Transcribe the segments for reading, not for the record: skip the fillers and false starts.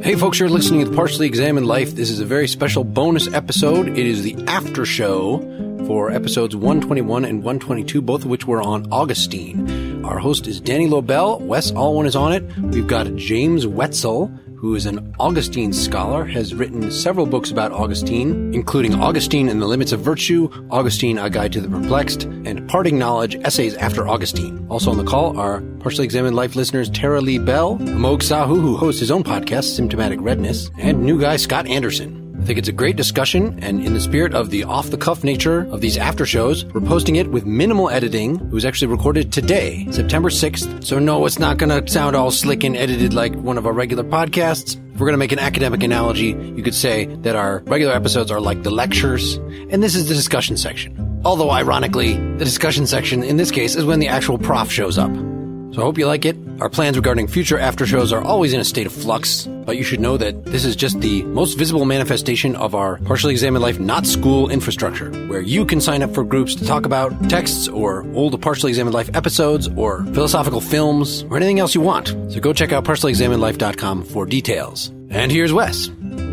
Hey folks, you're listening to the Partially Examined Life. This is a very special bonus episode. It is the after show for episodes 121 and 122, both of which were on Augustine. Our host is Danny Lobel. Wes Alwan is on it. We've got James Wetzel, who is an Augustine scholar, has written several books about Augustine, including Augustine and the Limits of Virtue, Augustine, A Guide to the Perplexed, and Parting Knowledge, Essays After Augustine. Also on the call are Partially Examined Life listeners Tara Lee Bell, Amog Sahu, who hosts his own podcast, Symptomatic Redness, and new guy Scott Anderson. I think it's a great discussion, and in the spirit of the off-the-cuff nature of these after shows, we're posting it with minimal editing. It was actually recorded today, September 6th, so no, it's not going to sound all slick and edited like one of our regular podcasts. If we're going to make an academic analogy, you could say that our regular episodes are like the lectures, and this is the discussion section. Although, ironically, the discussion section in this case is when the actual prof shows up. So I hope you like it. Our plans regarding future after shows are always in a state of flux, but you should know that this is just the most visible manifestation of our Partially Examined Life Not School infrastructure, where you can sign up for groups to talk about texts or old Partially Examined Life episodes or philosophical films or anything else you want. So go check out partiallyexaminedlife.com for details. And here's Wes.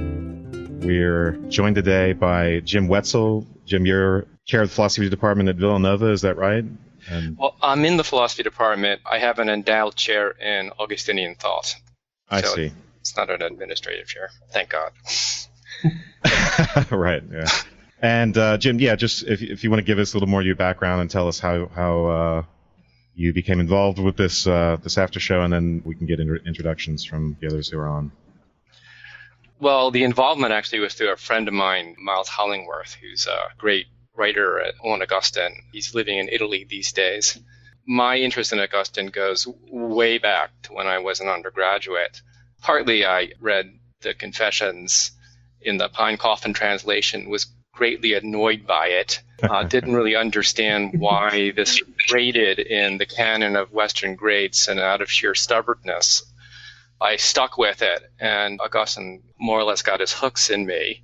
We're joined today by Jim Wetzel. Jim, you're chair of the philosophy department at Villanova, is that right? Well, I'm in the philosophy department. I have an endowed chair in Augustinian thought. I see. It's not an administrative chair. Thank God. Right, yeah. And Jim, yeah, just if you want to give us a little more of your background and tell us how you became involved with this after show, and then we can get introductions from the others who are on. Well, the involvement actually was through a friend of mine, Miles Hollingworth, who's a great writer on Augustine. He's living in Italy these days. My interest in Augustine goes way back to when I was an undergraduate. Partly I read the Confessions in the Pine Coffin translation, was greatly annoyed by it, didn't really understand why this rated in the canon of Western greats, and out of sheer stubbornness, I stuck with it, and Augustine more or less got his hooks in me.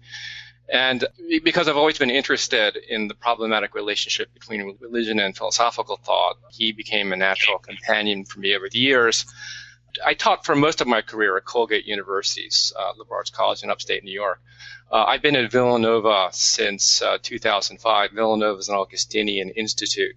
And because I've always been interested in the problematic relationship between religion and philosophical thought, he became a natural companion for me over the years. I taught for most of my career at Colgate University's liberal arts college in upstate New York. I've been at Villanova since 2005. Villanova is an Augustinian institute.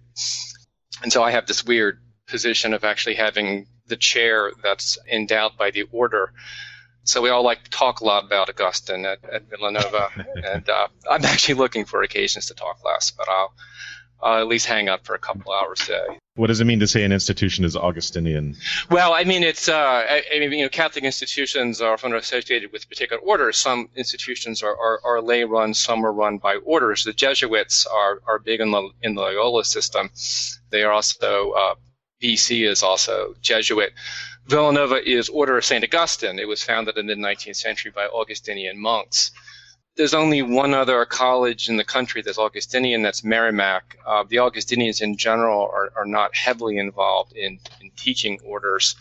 And so I have this weird position of actually having the chair that's endowed by the order. So we all like to talk a lot about Augustine at Villanova, and I'm actually looking for occasions to talk less, but I'll at least hang out for a couple hours today. What does it mean to say an institution is Augustinian? Well, I mean, it's Catholic institutions are often associated with particular orders. Some institutions are lay run, some are run by orders. The Jesuits are big in the Loyola system. They are also BC is also Jesuit. Villanova is Order of St. Augustine. It was founded in the mid-19th century by Augustinian monks. There's only one other college in the country that's Augustinian, that's Merrimack. The Augustinians in general are not heavily involved in teaching orders,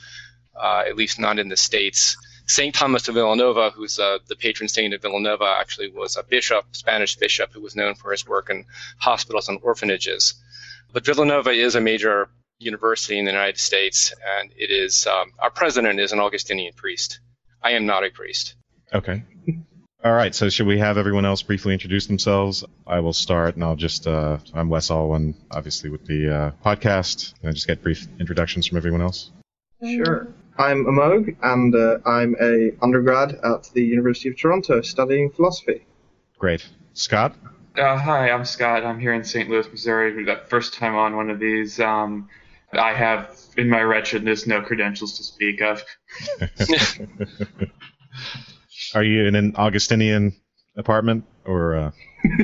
at least not in the States. St. Thomas of Villanova, who's the patron saint of Villanova, actually was a bishop, Spanish bishop, who was known for his work in hospitals and orphanages. But Villanova is a major university in the United States, and it is our president is an Augustinian priest. I am not a priest. Okay. All right, so should we have everyone else briefly introduce themselves? I will start, and I'll just, I'm Wes Alwan, obviously with the podcast, and I just get brief introductions from everyone else. Sure. I'm Amog, and I'm a undergrad at the University of Toronto studying philosophy. Great. Scott? Hi, I'm Scott. I'm here in St. Louis, Missouri. The first time on one of these. I have, in my wretchedness, no credentials to speak of. Are you in an Augustinian apartment, or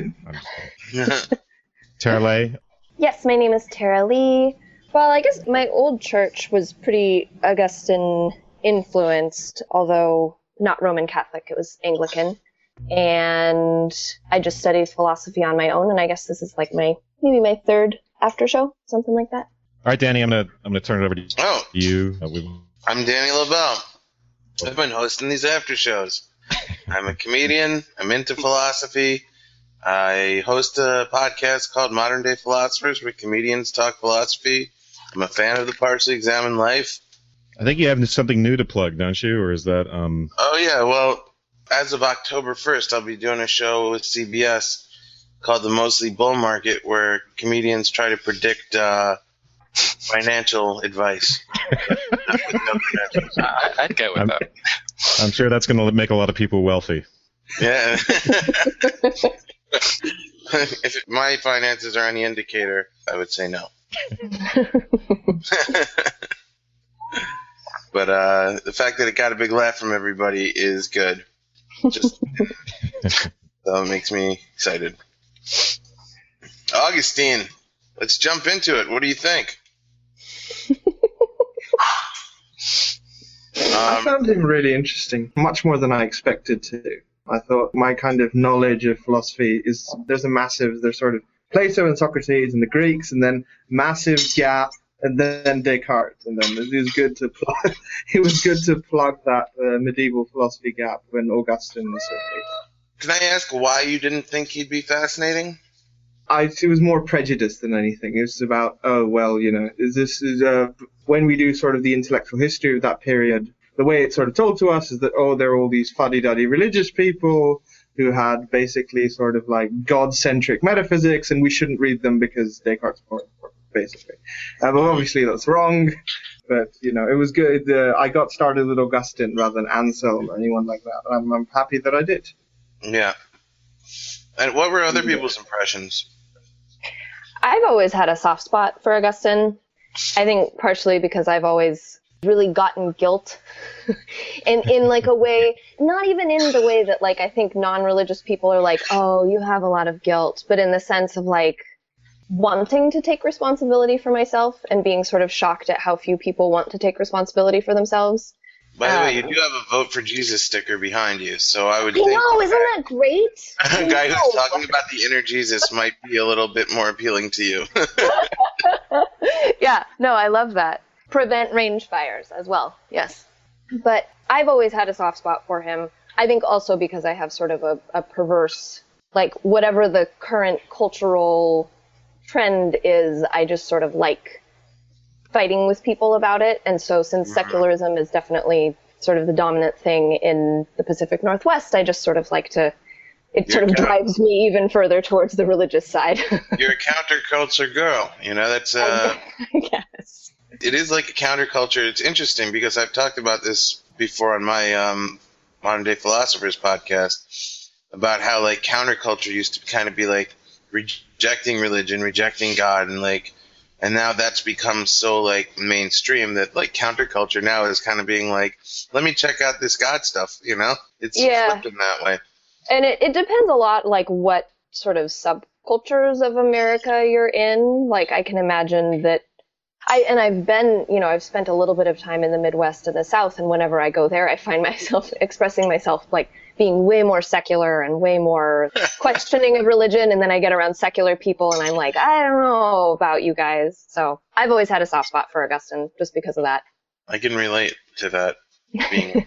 Tara Lee? Yes, my name is Tara Lee. Well, I guess my old church was pretty Augustine influenced, although not Roman Catholic. It was Anglican. And I just studied philosophy on my own, and I guess this is like maybe my third after show, something like that. All right, Danny, I'm gonna turn it over to you. I'm Danny Lobel. I've been hosting these after shows. I'm a comedian. I'm into philosophy. I host a podcast called Modern Day Philosophers, where comedians talk philosophy. I'm a fan of the Partially Examined Life. I think you have something new to plug, don't you? Or is that... Oh, yeah. Well, as of October 1st, I'll be doing a show with CBS called The Mostly Bull Market, where comedians try to predict financial advice. I'd go with that. I'm sure that's going to make a lot of people wealthy. Yeah. If my finances are any indicator, I would say no. But the fact that it got a big laugh from everybody is good. So it makes me excited. Augustine, let's jump into it. What do you think? I found him really interesting, much more than I expected to. I thought my kind of knowledge of philosophy there's sort of Plato and Socrates and the Greeks, and then massive gap, and then Descartes, and then it was good to plug that medieval philosophy gap when Augustine was certainly. Can I ask why you didn't think he'd be fascinating? It was more prejudice than anything. It was about, when we do sort of the intellectual history of that period, the way it's sort of told to us is that, there are all these fuddy-duddy religious people who had basically sort of like God-centric metaphysics, and we shouldn't read them because Descartes' more important, basically. But obviously that's wrong. But, it was good. I got started with Augustine rather than Anselm or anyone like that. And I'm happy that I did. Yeah. And what were other people's impressions? I've always had a soft spot for Augustine. I think partially because I've always really gotten guilt in like a way, not even in the way that like I think non-religious people are like, oh, you have a lot of guilt, but in the sense of like wanting to take responsibility for myself and being sort of shocked at how few people want to take responsibility for themselves. By the way, you do have a Vote for Jesus sticker behind you, so I would think... I know, isn't that great? A guy who's talking about the inner Jesus might be a little bit more appealing to you. Yeah, no, I love that. Prevent range fires as well, yes. But I've always had a soft spot for him. I think also because I have sort of a perverse, like whatever the current cultural trend is, I just sort of like fighting with people about it. And so since secularism is definitely sort of the dominant thing in the Pacific Northwest, I just sort of like to, drives me even further towards the religious side. You're a counterculture girl, that's Yes. It is like a counterculture. It's interesting because I've talked about this before on my Modern Day Philosophers podcast about how like counterculture used to kind of be like rejecting religion, rejecting God, and now that's become so like mainstream that like counterculture now is kind of being like, let me check out this God stuff, It's flipped in that way. And it depends a lot like what sort of subcultures of America you're in. Like I can imagine that I've spent a little bit of time in the Midwest and the South, and whenever I go there, I find myself expressing myself like being way more secular and way more questioning of religion, and then I get around secular people, and I'm like, I don't know about you guys. So I've always had a soft spot for Augustine just because of that. I can relate to that. Being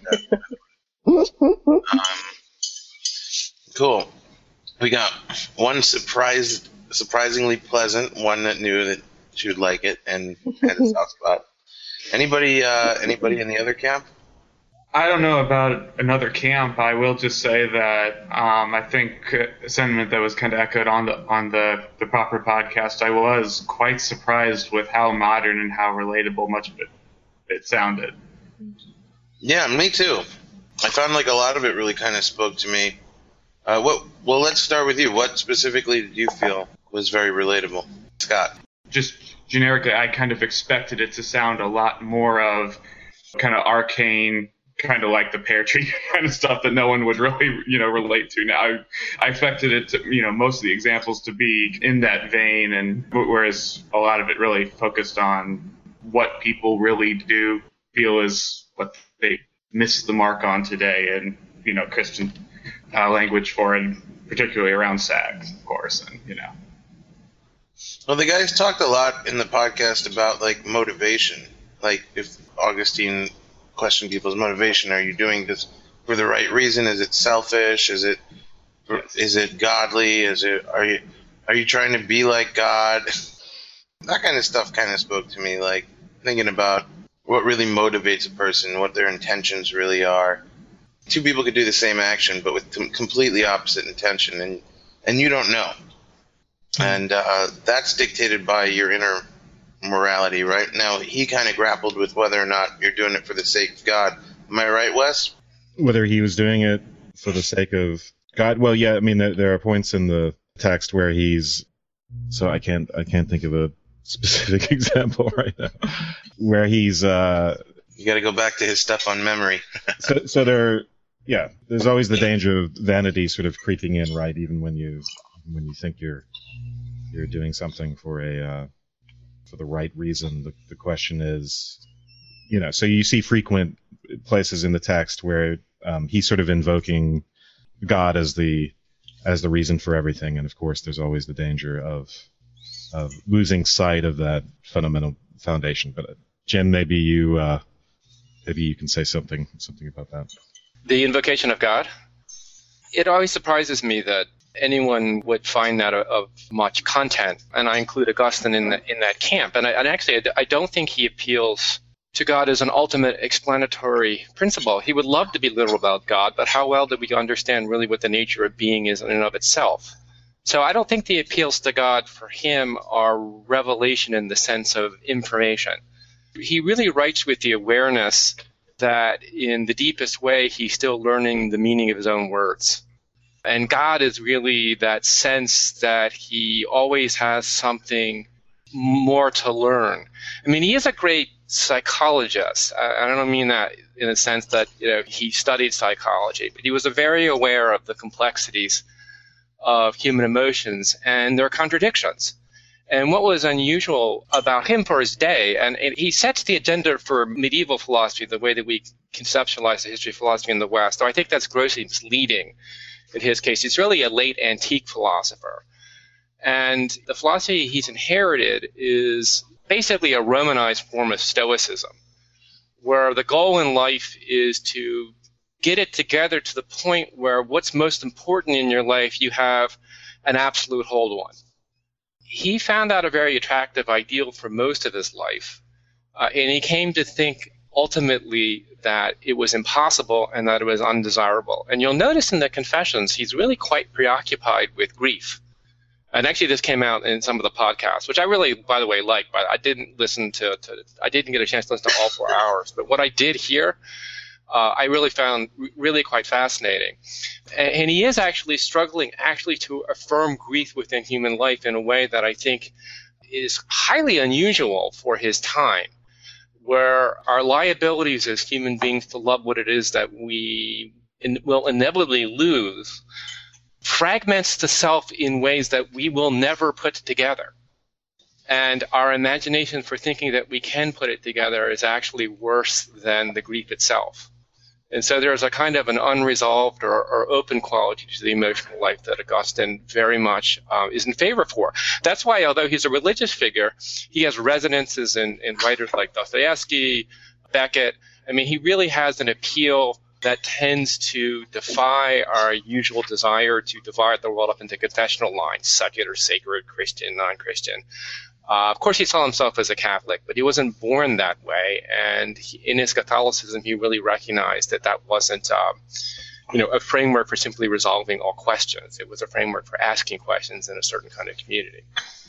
that. Cool. We got one surprisingly pleasant, one that knew that she would like it and had a soft spot. Anybody in the other camp? I don't know about another camp. I will just say that I think a sentiment that was kind of echoed on the proper podcast. I was quite surprised with how modern and how relatable much of it sounded. Yeah, me too. I found like a lot of it really kind of spoke to me. Well, let's start with you. What specifically did you feel was very relatable, Scott? Just generically, I kind of expected it to sound a lot more of kind of arcane, kind of like the pear tree kind of stuff that no one would really, relate to now. I expected it to, most of the examples to be in that vein, and whereas a lot of it really focused on what people really do feel is what they miss the mark on today, and, Christian language for it, particularly around sex, of course, and, Well, the guys talked a lot in the podcast about, like, motivation. Like, if Augustine questioned people's motivation, are you doing this for the right reason? Is it selfish? Is it godly? Are you trying to be like God? That kind of stuff kind of spoke to me, like, thinking about what really motivates a person, what their intentions really are. Two people could do the same action, but with completely opposite intention, and you don't know. And that's dictated by your inner morality, right? Now, he kind of grappled with whether or not you're doing it for the sake of God. Am I right, Wes? Whether he was doing it for the sake of God? Well, yeah, I mean, there are points in the text where he's... So I can't think of a specific example right now. Where he's... You got to go back to his stuff on memory. so there's always the danger of vanity sort of creeping in, right? Even when you think you're doing something for the right reason. The question is, so you see frequent places in the text where he's sort of invoking God as the reason for everything, and of course there's always the danger of losing sight of that fundamental foundation. But Jen, maybe you can say something about that. The invocation of God. It always surprises me that anyone would find that of much content, and I include Augustine in that camp. And I don't think he appeals to God as an ultimate explanatory principle. He would love to be literal about God, but how well do we understand really what the nature of being is in and of itself? So I don't think the appeals to God for him are revelation in the sense of information. He really writes with the awareness that in the deepest way he's still learning the meaning of his own words. And God is really that sense that he always has something more to learn. I mean, he is a great psychologist. I don't mean that in a sense that he studied psychology, but he was very aware of the complexities of human emotions and their contradictions. And what was unusual about him for his day, and he sets the agenda for medieval philosophy, the way that we conceptualize the history of philosophy in the West, though I think that's grossly misleading in his case. He's really a late antique philosopher. And the philosophy he's inherited is basically a Romanized form of Stoicism, where the goal in life is to get it together to the point where what's most important in your life you have an absolute hold on. He found out a very attractive ideal for most of his life, and he came to think ultimately that it was impossible and that it was undesirable. And you'll notice in the Confessions, he's really quite preoccupied with grief. And actually, this came out in some of the podcasts, which I really, by the way, like. But I didn't listen I didn't get a chance to listen to all 4 hours. But what I did hear, I really found really quite fascinating. And he is actually struggling to affirm grief within human life in a way that I think is highly unusual for his time, where our liabilities as human beings to love what it is that we will inevitably lose fragments the self in ways that we will never put together. And our imagination for thinking that we can put it together is actually worse than the grief itself. And so there's a kind of an unresolved or open quality to the emotional life that Augustine very much is in favor for. That's why, although he's a religious figure, he has resonances in writers like Dostoevsky, Beckett. I mean, he really has an appeal that tends to defy our usual desire to divide the world up into confessional lines, secular, sacred, Christian, non-Christian. Of course, he saw himself as a Catholic, but he wasn't born that way. And in his Catholicism, he really recognized that wasn't a framework for simply resolving all questions. It was a framework for asking questions in a certain kind of community.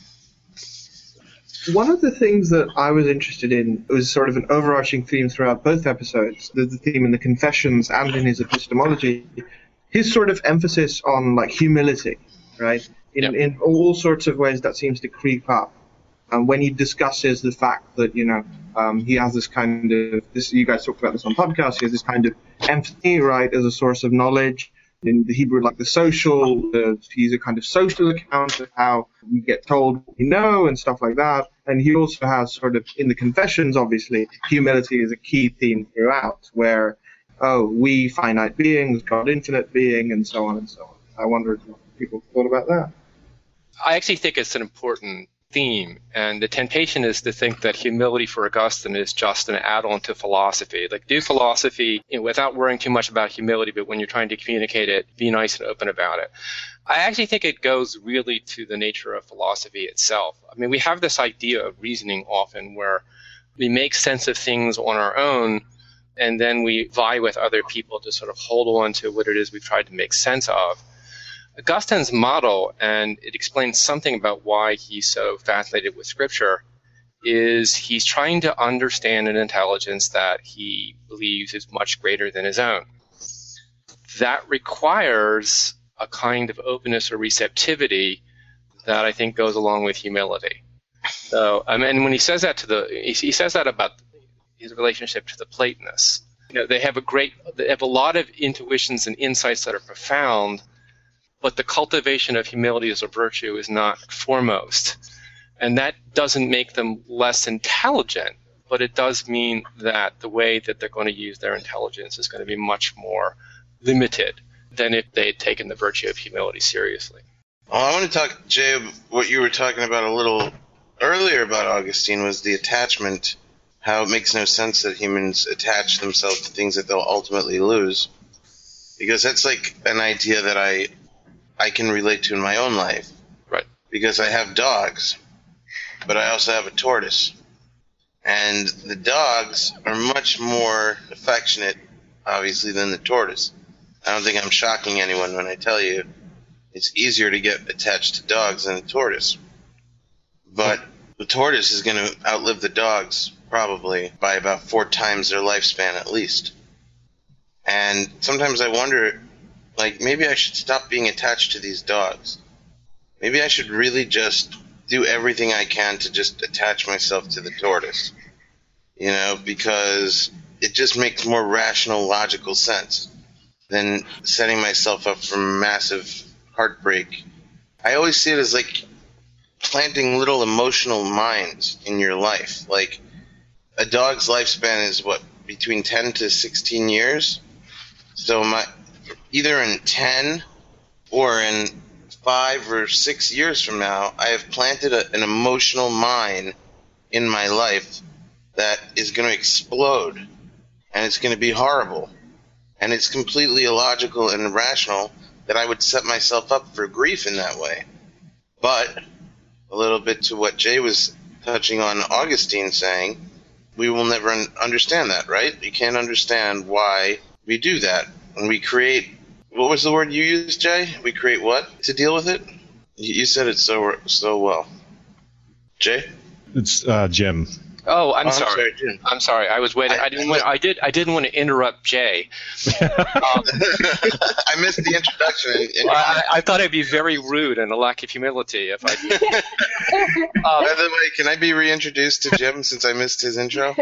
One of the things that I was interested in was sort of an overarching theme throughout both episodes, the theme in the Confessions and in his epistemology, his sort of emphasis on humility, right? In all sorts of ways that seems to creep up. And when he discusses the fact that, he has this kind of, you guys talked about this on podcasts, he has this kind of empathy, right, as a source of knowledge. In the Hebrew, the social, he's a kind of social account of how we get told what we know and stuff like that. And he also has sort of, in the Confessions, obviously, humility is a key theme throughout, where, we finite beings, God infinite being, and so on and so on. I wonder if people thought about that. I actually think it's an important theme, and the temptation is to think that humility for Augustine is just an add-on to philosophy. Do philosophy without worrying too much about humility, but when you're trying to communicate it, be nice and open about it. I actually think it goes really to the nature of philosophy itself. I mean, we have this idea of reasoning often where We make sense of things on our own, and then we vie with other people to sort of hold on to what it is we've tried to make sense of. Augustine's model, and it explains something about why he's so fascinated with Scripture, is he's trying to understand an intelligence that he believes is much greater than his own. That requires a kind of openness or receptivity that I think goes along with humility. So, and when he says that he says that about his relationship to the Platonists. They have a lot of intuitions and insights that are profound, but the cultivation of humility as a virtue is not foremost. And that doesn't make them less intelligent, but it does mean that the way that they're going to use their intelligence is going to be much more limited than if they had taken the virtue of humility seriously. Well, I want to talk, Jay, what you were talking about a little earlier about Augustine was the attachment, how it makes no sense that humans attach themselves to things that they'll ultimately lose. Because that's like an idea that I can relate to in my own life. Right. Because I have dogs, but I also have a tortoise. And the dogs are much more affectionate, obviously, than the tortoise. I don't think I'm shocking anyone when I tell you it's easier to get attached to dogs than a tortoise. But the tortoise is going to outlive the dogs probably by about 4 times their lifespan at least. And sometimes I wonder, like, maybe I should stop being attached to these dogs. Maybe I should really just do everything I can to just attach myself to the tortoise. Because it just makes more rational, logical sense than setting myself up for massive heartbreak. I always see it as like planting little emotional mines in your life. Like, a dog's lifespan is between 10 to 16 years? So either in 10 or in 5 or 6 years from now, I have planted an emotional mine in my life that is going to explode, and it's going to be horrible. And it's completely illogical and irrational that I would set myself up for grief in that way. But a little bit to what Jay was touching on, Augustine saying, we will never understand that, right? You can't understand why we do that. When we create, what was the word you used, Jay? We create what to deal with it? You said it so well. Jay? It's Jim. Oh, I'm sorry. I'm sorry, Jim. I'm sorry. I was waiting. I didn't want to interrupt Jay. I missed the introduction. I thought I'd be very rude and a lack of humility if I did. By the way, can I be reintroduced to Jim since I missed his intro?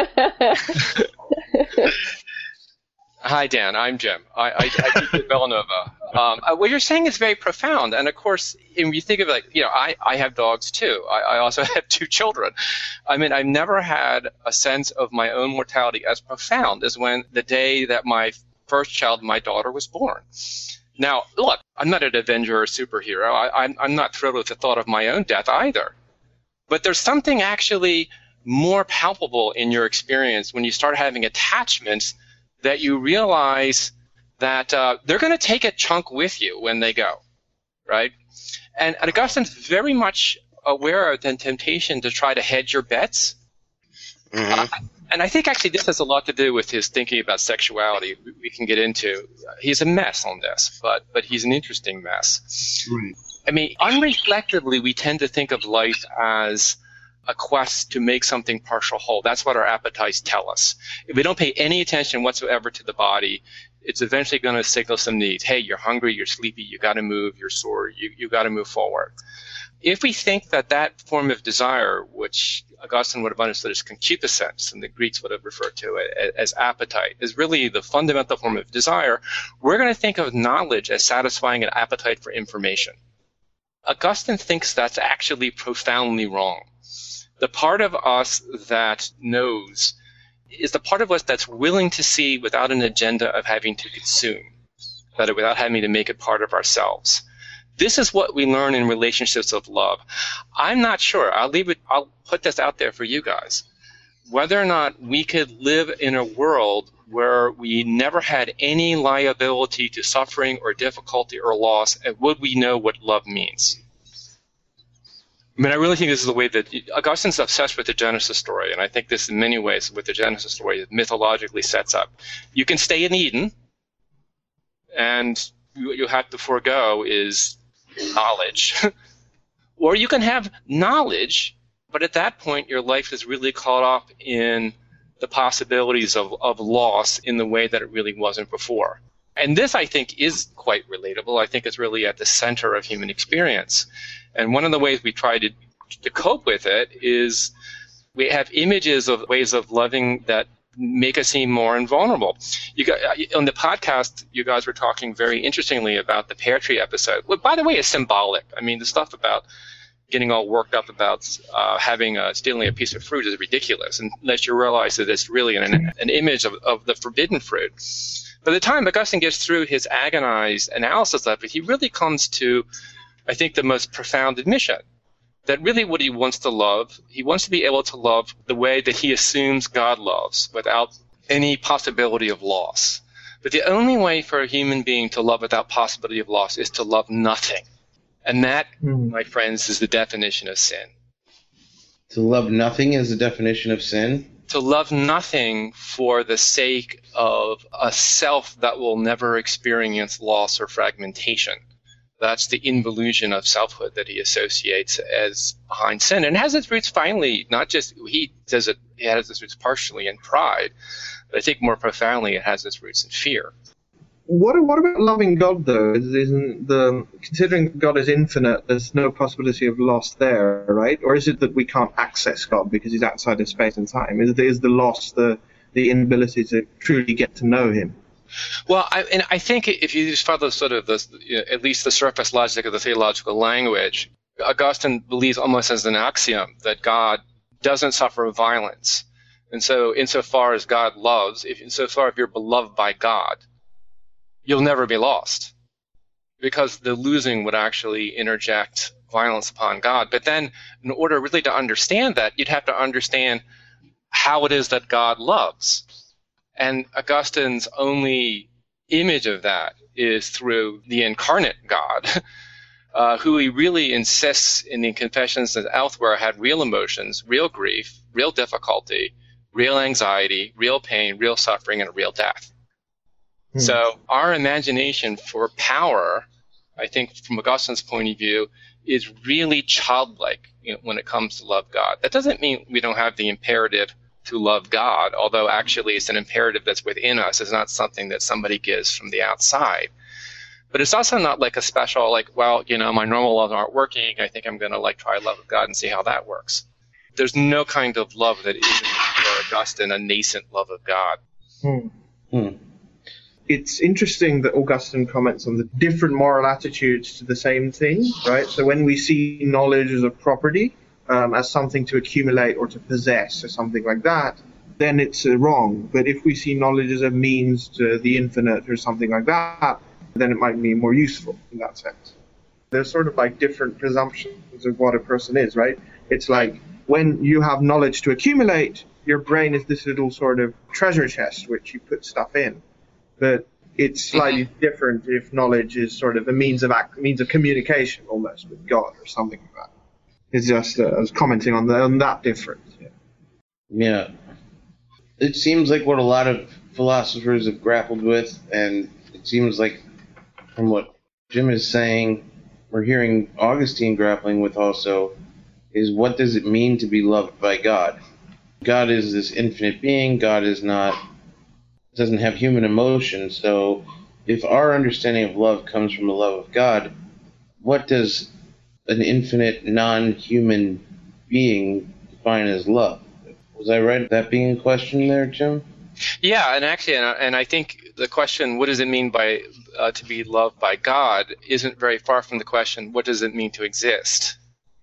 Hi, Dan. I'm Jim. I teach at Villanova. What you're saying is very profound. And, of course, when you think of it, I have dogs, too. I also have 2 children. I mean, I've never had a sense of my own mortality as profound as when the day that my first child, my daughter, was born. Now, look, I'm not an Avenger or superhero. I'm not thrilled with the thought of my own death either. But there's something actually more palpable in your experience when you start having attachments that you realize that they're going to take a chunk with you when they go, right? And Augustine's very much aware of the temptation to try to hedge your bets. Mm-hmm. And I think actually this has a lot to do with his thinking about sexuality. We can get into. He's a mess on this, but he's an interesting mess. Right. I mean, unreflectively, we tend to think of life as a quest to make something partial whole. That's what our appetites tell us. If we don't pay any attention whatsoever to the body, it's eventually going to signal some needs. Hey, you're hungry, you're sleepy, you got to move, you're sore, you got to move forward. If we think that form of desire, which Augustine would have understood as concupiscence, and the Greeks would have referred to it as appetite, is really the fundamental form of desire, we're going to think of knowledge as satisfying an appetite for information. Augustine thinks that's actually profoundly wrong. The part of us that knows is the part of us that's willing to see without an agenda of having to consume, without having to make it part of ourselves. This is what we learn in relationships of love. I'm not sure. I'll put this out there for you guys. Whether or not we could live in a world where we never had any liability to suffering or difficulty or loss, and would we know what love means? I mean, I really think this is the way that Augustine's obsessed with the Genesis story, and I think this in many ways with the Genesis story mythologically sets up. You can stay in Eden, and what you have to forego is knowledge. Or you can have knowledge, but at that point your life is really caught up in the possibilities of loss in the way that it really wasn't before. And this, I think, is quite relatable. I think it's really at the center of human experience. And one of the ways we try to cope with it is we have images of ways of loving that make us seem more invulnerable. On the podcast, you guys were talking very interestingly about the pear tree episode. Well, by the way, it's symbolic. I mean, the stuff about getting all worked up about stealing a piece of fruit is ridiculous, unless you realize that it's really an image of the forbidden fruit. By the time Augustine gets through his agonized analysis of it, he really comes to, I think, the most profound admission that really what he wants to love, he wants to be able to love the way that he assumes God loves without any possibility of loss. But the only way for a human being to love without possibility of loss is to love nothing. And that, my friends, is the definition of sin. To love nothing is the definition of sin? To love nothing for the sake of a self that will never experience loss or fragmentation. That's the involution of selfhood that he associates as behind sin. And it has its roots finally, not just, he says it has its roots partially in pride, but I think more profoundly it has its roots in fear. What about loving God, though? Considering God is infinite, there's no possibility of loss there, right? Or is it that we can't access God because he's outside of space and time? Is the loss the inability to truly get to know him? Well, I think if you just follow sort of at least the surface logic of the theological language, Augustine believes almost as an axiom that God doesn't suffer violence. And so insofar as God loves, insofar if you're beloved by God, you'll never be lost, because the losing would actually interject violence upon God. But then in order really to understand that, you'd have to understand how it is that God loves. And Augustine's only image of that is through the incarnate God, who he really insists in the Confessions that elsewhere had real emotions, real grief, real difficulty, real anxiety, real pain, real suffering, and real death. So our imagination for power, I think from Augustine's point of view, is really childlike when it comes to love God. That doesn't mean we don't have the imperative to love God, although actually it's an imperative that's within us. It's not something that somebody gives from the outside. But it's also not like a special, my normal loves aren't working. I think I'm going to try love of God and see how that works. There's no kind of love that isn't, for Augustine, a nascent love of God. It's interesting that Augustine comments on the different moral attitudes to the same thing, right? So when we see knowledge as a property, as something to accumulate or to possess or something like that, then it's wrong. But if we see knowledge as a means to the infinite or something like that, then it might be more useful in that sense. There's sort of different presumptions of what a person is, right? It's like when you have knowledge to accumulate, your brain is this little sort of treasure chest which you put stuff in. But it's slightly different if knowledge is sort of a means of communication almost with God or something like that. It's just I was commenting on that difference. Yeah. It seems like what a lot of philosophers have grappled with, and it seems like from what Jim is saying, we're hearing Augustine grappling with also, is what does it mean to be loved by God? God is this infinite being. God doesn't have human emotion. So if our understanding of love comes from the love of God, what does an infinite non-human being define as love? Was I right that being a question there, Jim? Yeah, and actually, and I think the question, what does it mean by to be loved by God, isn't very far from the question, what does it mean to exist?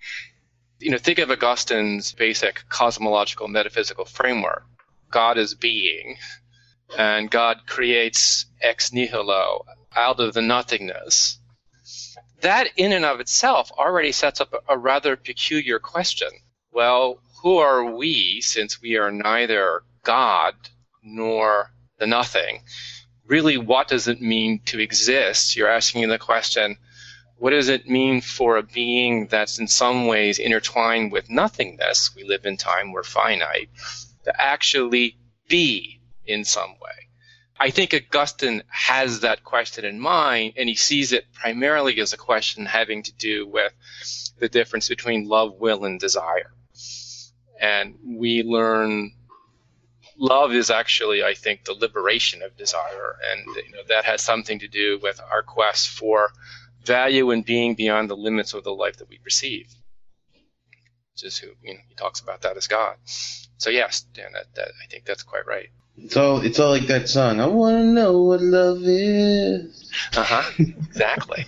Think of Augustine's basic cosmological metaphysical framework. God is being, and God creates ex nihilo, out of the nothingness. That in and of itself already sets up a rather peculiar question. Well, who are we, since we are neither God nor the nothing? Really, what does it mean to exist? You're asking the question, What does it mean for a being that's in some ways intertwined with nothingness? We live in time, we're finite, to actually be in some way. I think Augustine has that question in mind, and he sees it primarily as a question having to do with the difference between love, will, and desire. And we learn love is actually, I think, the liberation of desire, and that has something to do with our quest for value and being beyond the limits of the life that we perceive, which is who he talks about that as God. So yes, Dan, that I think that's quite right. It's all like that song. I want to know what love is. Exactly.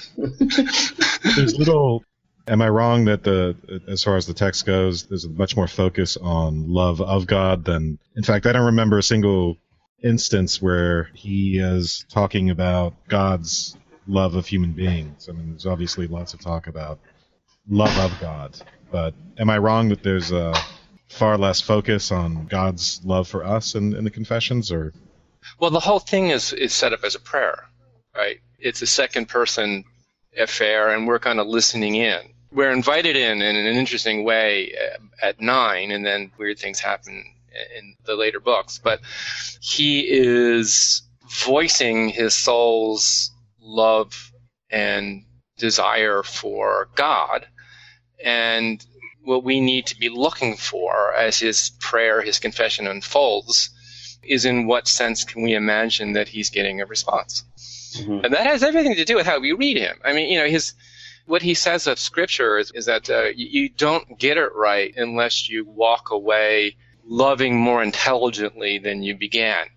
There's little. Am I wrong that as far as the text goes, there's much more focus on love of God than? In fact, I don't remember a single instance where he is talking about God's love of human beings. I mean, there's obviously lots of talk about love of God, but am I wrong that there's a far less focus on God's love for us in the Confessions? Or well, the whole thing is set up as a prayer, right? It's a second person affair, and we're kind of listening in. We're invited in an interesting way at 9, and then weird things happen in the later books. But he is voicing his soul's love and desire for God, and what we need to be looking for as his prayer, his confession unfolds, is in what sense can we imagine that he's getting a response? Mm-hmm. And that has everything to do with how we read him. I mean, what he says of Scripture is that you don't get it right unless you walk away loving more intelligently than you began.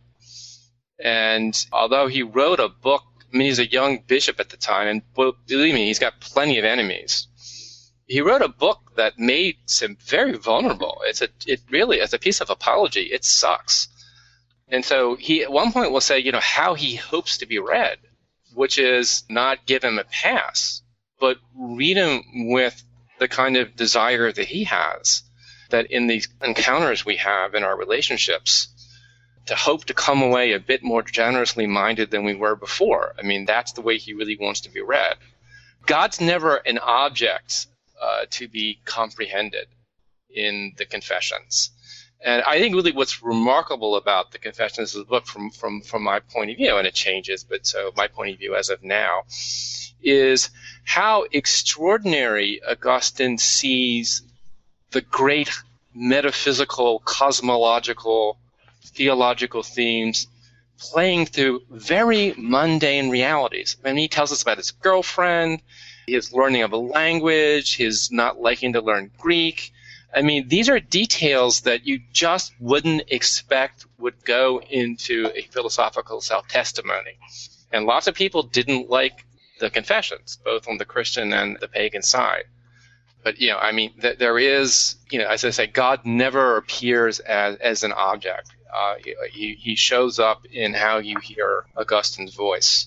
And although he wrote a book, I mean, he's a young bishop at the time, and believe me, he's got plenty of enemies. He wrote a book that makes him very vulnerable. It really, as a piece of apology, it sucks. And so he, at one point, will say, how he hopes to be read, which is not give him a pass, but read him with the kind of desire that he has, that in these encounters we have in our relationships, to hope to come away a bit more generously minded than we were before. I mean, that's the way he really wants to be read. God's never an object to be comprehended in the Confessions. And I think really what's remarkable about the Confessions of the book from my point of view, and it changes, but so my point of view as of now, is how extraordinary Augustine sees the great metaphysical, cosmological, theological themes playing through very mundane realities. I mean, he tells us about his girlfriend, his learning of a language, his not liking to learn Greek. I mean, these are details that you just wouldn't expect would go into a philosophical self-testimony. And lots of people didn't like the Confessions, both on the Christian and the pagan side. But, I mean, there is, as I say, God never appears as an object. He shows up in how you hear Augustine's voice.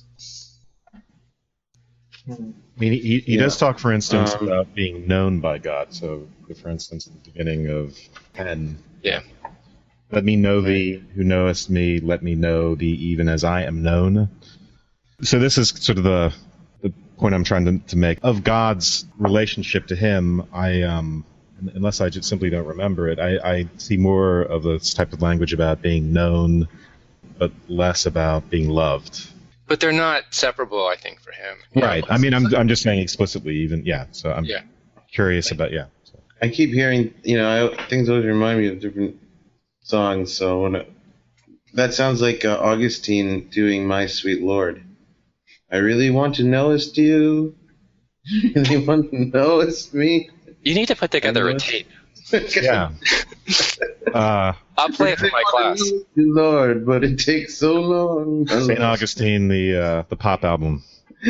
I mean, he does talk, for instance, about being known by God. So, for instance, at the beginning of 10, let me know thee, who knowest me, let me know thee even as I am known. So this is sort of the point I'm trying to make. Of God's relationship to him, unless I just simply don't remember it, I see more of this type of language about being known, but less about being loved. But they're not separable, I think, for him. Right. I mean, I'm just saying explicitly, even, So I'm curious about, So. I keep hearing, things always remind me of different songs. So that sounds like Augustine doing "My Sweet Lord." I really want to knowest you. Really want to knowest me. You need to put together a tape. Yeah. I'll play it for my class. Lord, but it takes so long. St. Augustine, the pop album.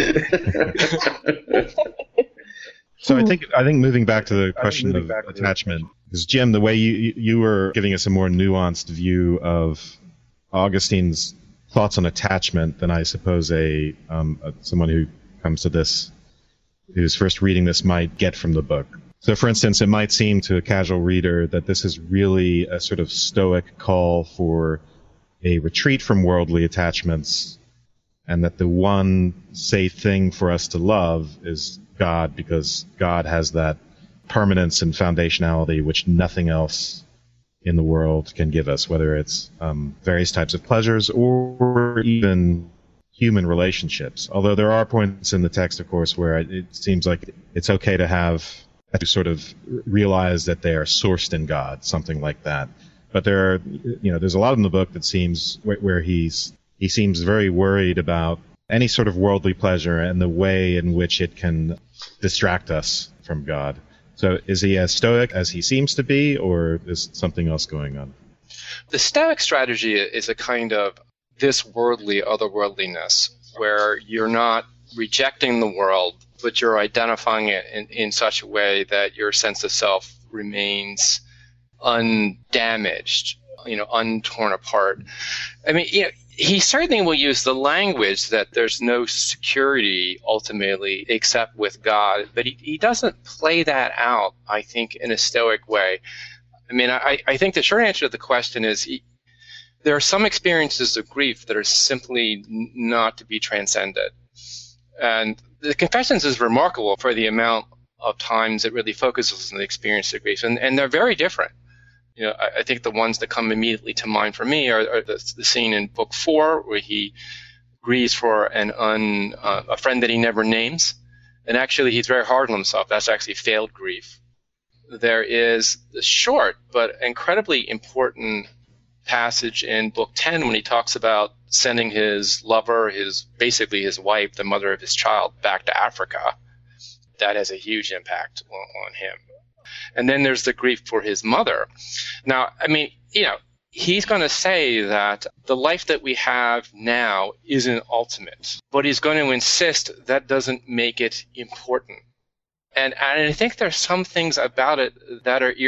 So I think moving back to the question of attachment, because Jim, the way you were giving us a more nuanced view of Augustine's thoughts on attachment than I suppose someone who comes to this, who's first reading this, might get from the book. So, for instance, it might seem to a casual reader that this is really a sort of Stoic call for a retreat from worldly attachments and that the one safe thing for us to love is God, because God has that permanence and foundationality which nothing else in the world can give us, whether it's various types of pleasures or even human relationships. Although there are points in the text, of course, where it seems like it's okay to sort of realize that they are sourced in God, something like that. But there's a lot in the book that seems where he seems very worried about any sort of worldly pleasure and the way in which it can distract us from God. So is he as stoic as he seems to be, or is something else going on? The Stoic strategy is a kind of this worldly otherworldliness, where you're not rejecting the world, but you're identifying it in such a way that your sense of self remains undamaged, untorn apart. I mean, he certainly will use the language that there's no security ultimately except with God, but he doesn't play that out, I think, in a Stoic way. I mean, I think the short answer to the question is there are some experiences of grief that are simply not to be transcended. And the Confessions is remarkable for the amount of times it really focuses on the experience of grief, and they're very different. I think the ones that come immediately to mind for me are the scene in Book 4 where he grieves for a friend that he never names, and actually he's very hard on himself. That's actually failed grief. There is the short but incredibly important passage in Book 10 when he talks about sending his lover, basically his wife, the mother of his child, back to Africa. That has a huge impact on him. And then there's the grief for his mother. Now, I mean, he's going to say that the life that we have now isn't ultimate, but he's going to insist that doesn't make it important. And I think there's some things about it that are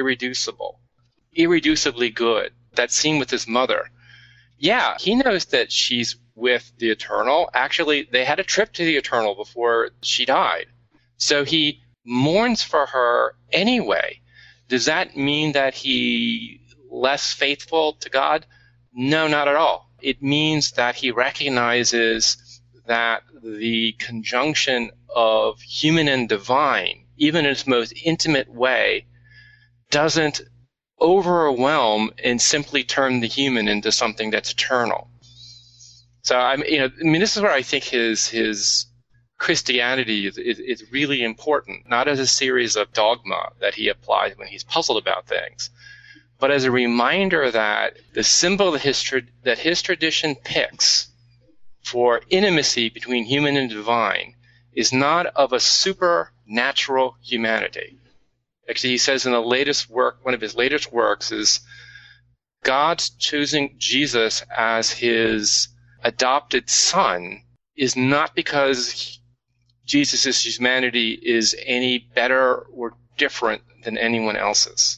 irreducibly good. That scene with his mother. Yeah, he knows that she's with the Eternal. Actually, they had a trip to the Eternal before she died. So he mourns for her anyway. Does that mean that he's less faithful to God? No, not at all. It means that he recognizes that the conjunction of human and divine, even in its most intimate way, doesn't overwhelm and simply turn the human into something that's eternal. So this is where I think his Christianity is really important, not as a series of dogma that he applies when he's puzzled about things, but as a reminder that the symbol that his tradition picks for intimacy between human and divine is not of a supernatural humanity. Actually, he says in one of his latest works is God's choosing Jesus as his adopted son is not because Jesus' humanity is any better or different than anyone else's.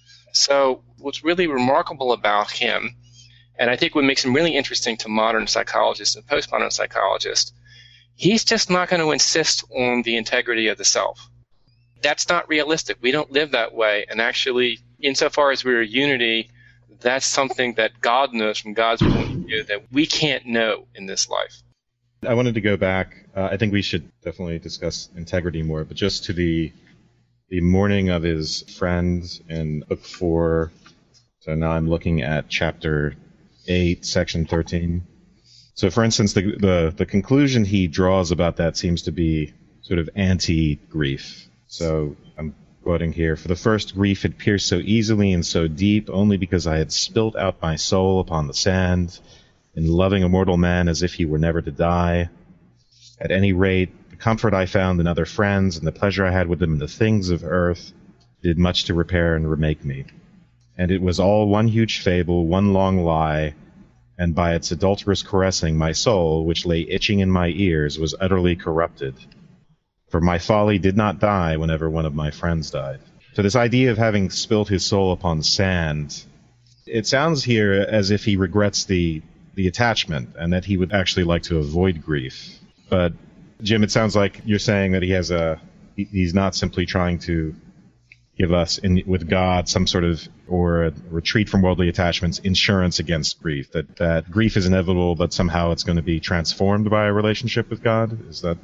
So what's really remarkable about him, and I think what makes him really interesting to modern psychologists and postmodern psychologists, he's just not going to insist on the integrity of the self. That's not realistic. We don't live that way. And actually, insofar as we're a unity, that's something that God knows from God's point of view that we can't know in this life. I wanted to go back. I think we should definitely discuss integrity more, but just to the mourning of his friend in Book 4. So now I'm looking at Chapter 8, Section 13. So, for instance, the conclusion he draws about that seems to be sort of anti-grief. So I'm quoting here, "For the first grief had pierced so easily and so deep only because I had spilt out my soul upon the sand, in loving a mortal man as if he were never to die. At any rate, the comfort I found in other friends and the pleasure I had with them in the things of earth did much to repair and remake me. And it was all one huge fable, one long lie, and by its adulterous caressing my soul, which lay itching in my ears, was utterly corrupted. For my folly did not die whenever one of my friends died." So this idea of having spilt his soul upon sand, it sounds here as if he regrets the attachment and that he would actually like to avoid grief. But Jim, it sounds like you're saying that he's not simply trying to give us, with God, some sort of, or a retreat from worldly attachments, insurance against grief. That grief is inevitable, but somehow it's going to be transformed by a relationship with God? Is that?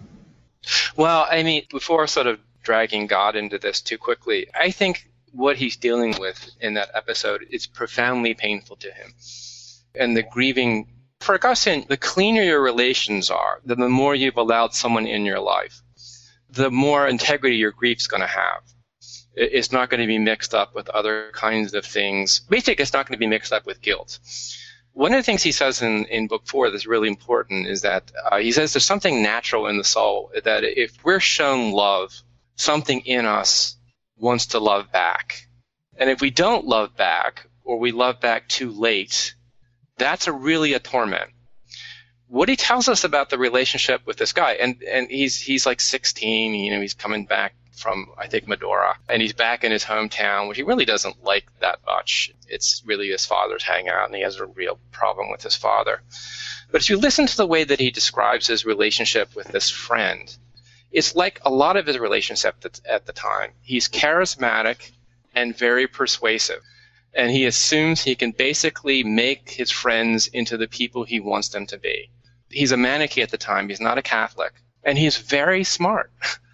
Well, I mean, before sort of dragging God into this too quickly, I think what he's dealing with in that episode is profoundly painful to him. And the grieving, for Augustine, the cleaner your relations are, then the more you've allowed someone in your life, the more integrity your grief's going to have. It's not going to be mixed up with other kinds of things. Basically, it's not going to be mixed up with guilt. One of the things he says in Book 4 that's really important is that he says there's something natural in the soul, that if we're shown love, something in us wants to love back. And if we don't love back, or we love back too late, that's really a torment. What he tells us about the relationship with this guy, and he's like 16, he's coming back from, I think, Medora, and he's back in his hometown, which he really doesn't like that much. It's really his father's hangout, and he has a real problem with his father. But if you listen to the way that he describes his relationship with this friend, it's like a lot of his relationship at the time. He's charismatic and very persuasive, and he assumes he can basically make his friends into the people he wants them to be. He's a Manichae at the time. He's not a Catholic, and he's very smart.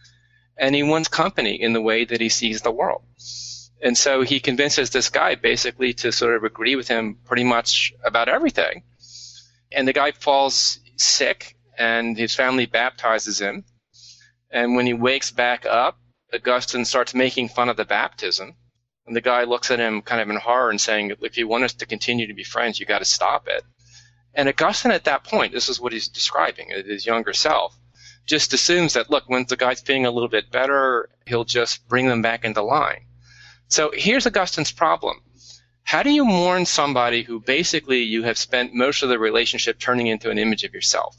And he wants company in the way that he sees the world. And so he convinces this guy basically to sort of agree with him pretty much about everything. And the guy falls sick, and his family baptizes him. And when he wakes back up, Augustine starts making fun of the baptism. And the guy looks at him kind of in horror and saying, if you want us to continue to be friends, you got to stop it. And Augustine at that point, this is what he's describing, his younger self, just assumes that, look, when the guy's feeling a little bit better, he'll just bring them back into line. So here's Augustine's problem. How do you mourn somebody who basically you have spent most of the relationship turning into an image of yourself?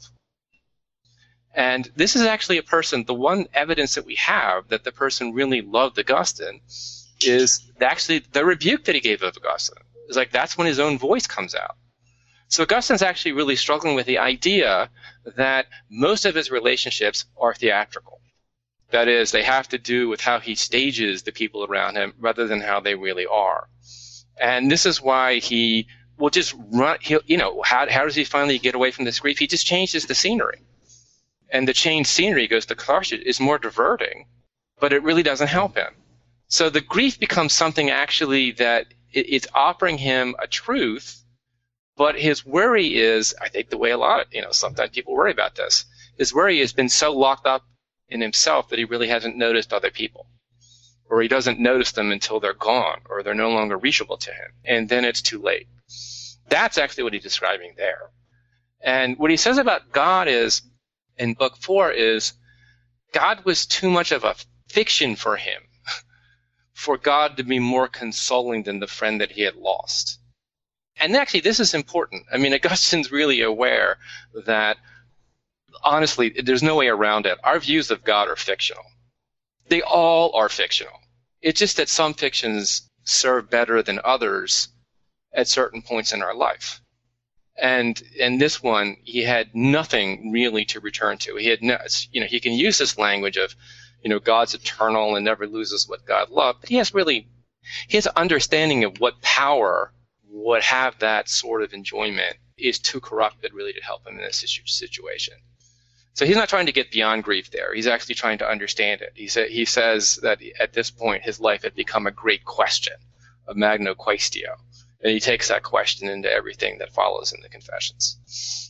And this is actually a person, the one evidence that we have that the person really loved Augustine is actually the rebuke that he gave of Augustine. It's like that's when his own voice comes out. So Augustine's actually really struggling with the idea that most of his relationships are theatrical. That is, they have to do with how he stages the people around him rather than how they really are. And this is why he will just run, how does he finally get away from this grief? He just changes the scenery. And the changed scenery goes to Carthage is more diverting, but it really doesn't help him. So the grief becomes something actually that it's offering him a truth. But his worry is, I think the way a lot of, sometimes people worry about this, his worry has been so locked up in himself that he really hasn't noticed other people. Or he doesn't notice them until they're gone, or they're no longer reachable to him. And then it's too late. That's actually what he's describing there. And what he says about God is, in Book 4, is God was too much of a fiction for him, for God to be more consoling than the friend that he had lost. And actually, this is important. I mean, Augustine's really aware that, honestly, there's no way around it. Our views of God are fictional. They all are fictional. It's just that some fictions serve better than others at certain points in our life. And in this one, he had nothing really to return to. He had he can use this language of, God's eternal and never loses what God loved, but his understanding of what power would have that sort of enjoyment is too corrupted really to help him in this situation. So he's not trying to get beyond grief there. He's actually trying to understand it. He says that at this point his life had become a great question, a magno quaestio. And he takes that question into everything that follows in the Confessions.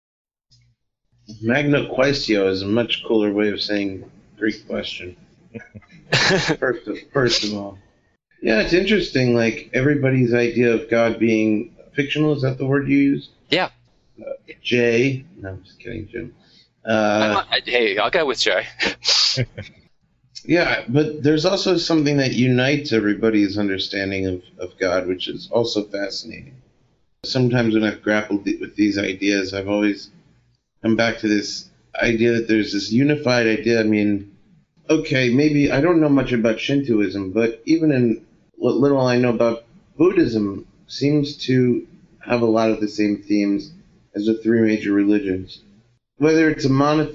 Magno quaestio is a much cooler way of saying Greek question. First of all. Yeah, it's interesting, like, everybody's idea of God being fictional, is that the word you used? Yeah. Jay. No, I'm just kidding, Jim. Hey, I'll go with Jay. Yeah, but there's also something that unites everybody's understanding of God, which is also fascinating. Sometimes when I've grappled with these ideas, I've always come back to this idea that there's this unified idea. I mean, okay, maybe I don't know much about Shintoism, but even in what little I know about Buddhism seems to have a lot of the same themes as the three major religions. Whether it's a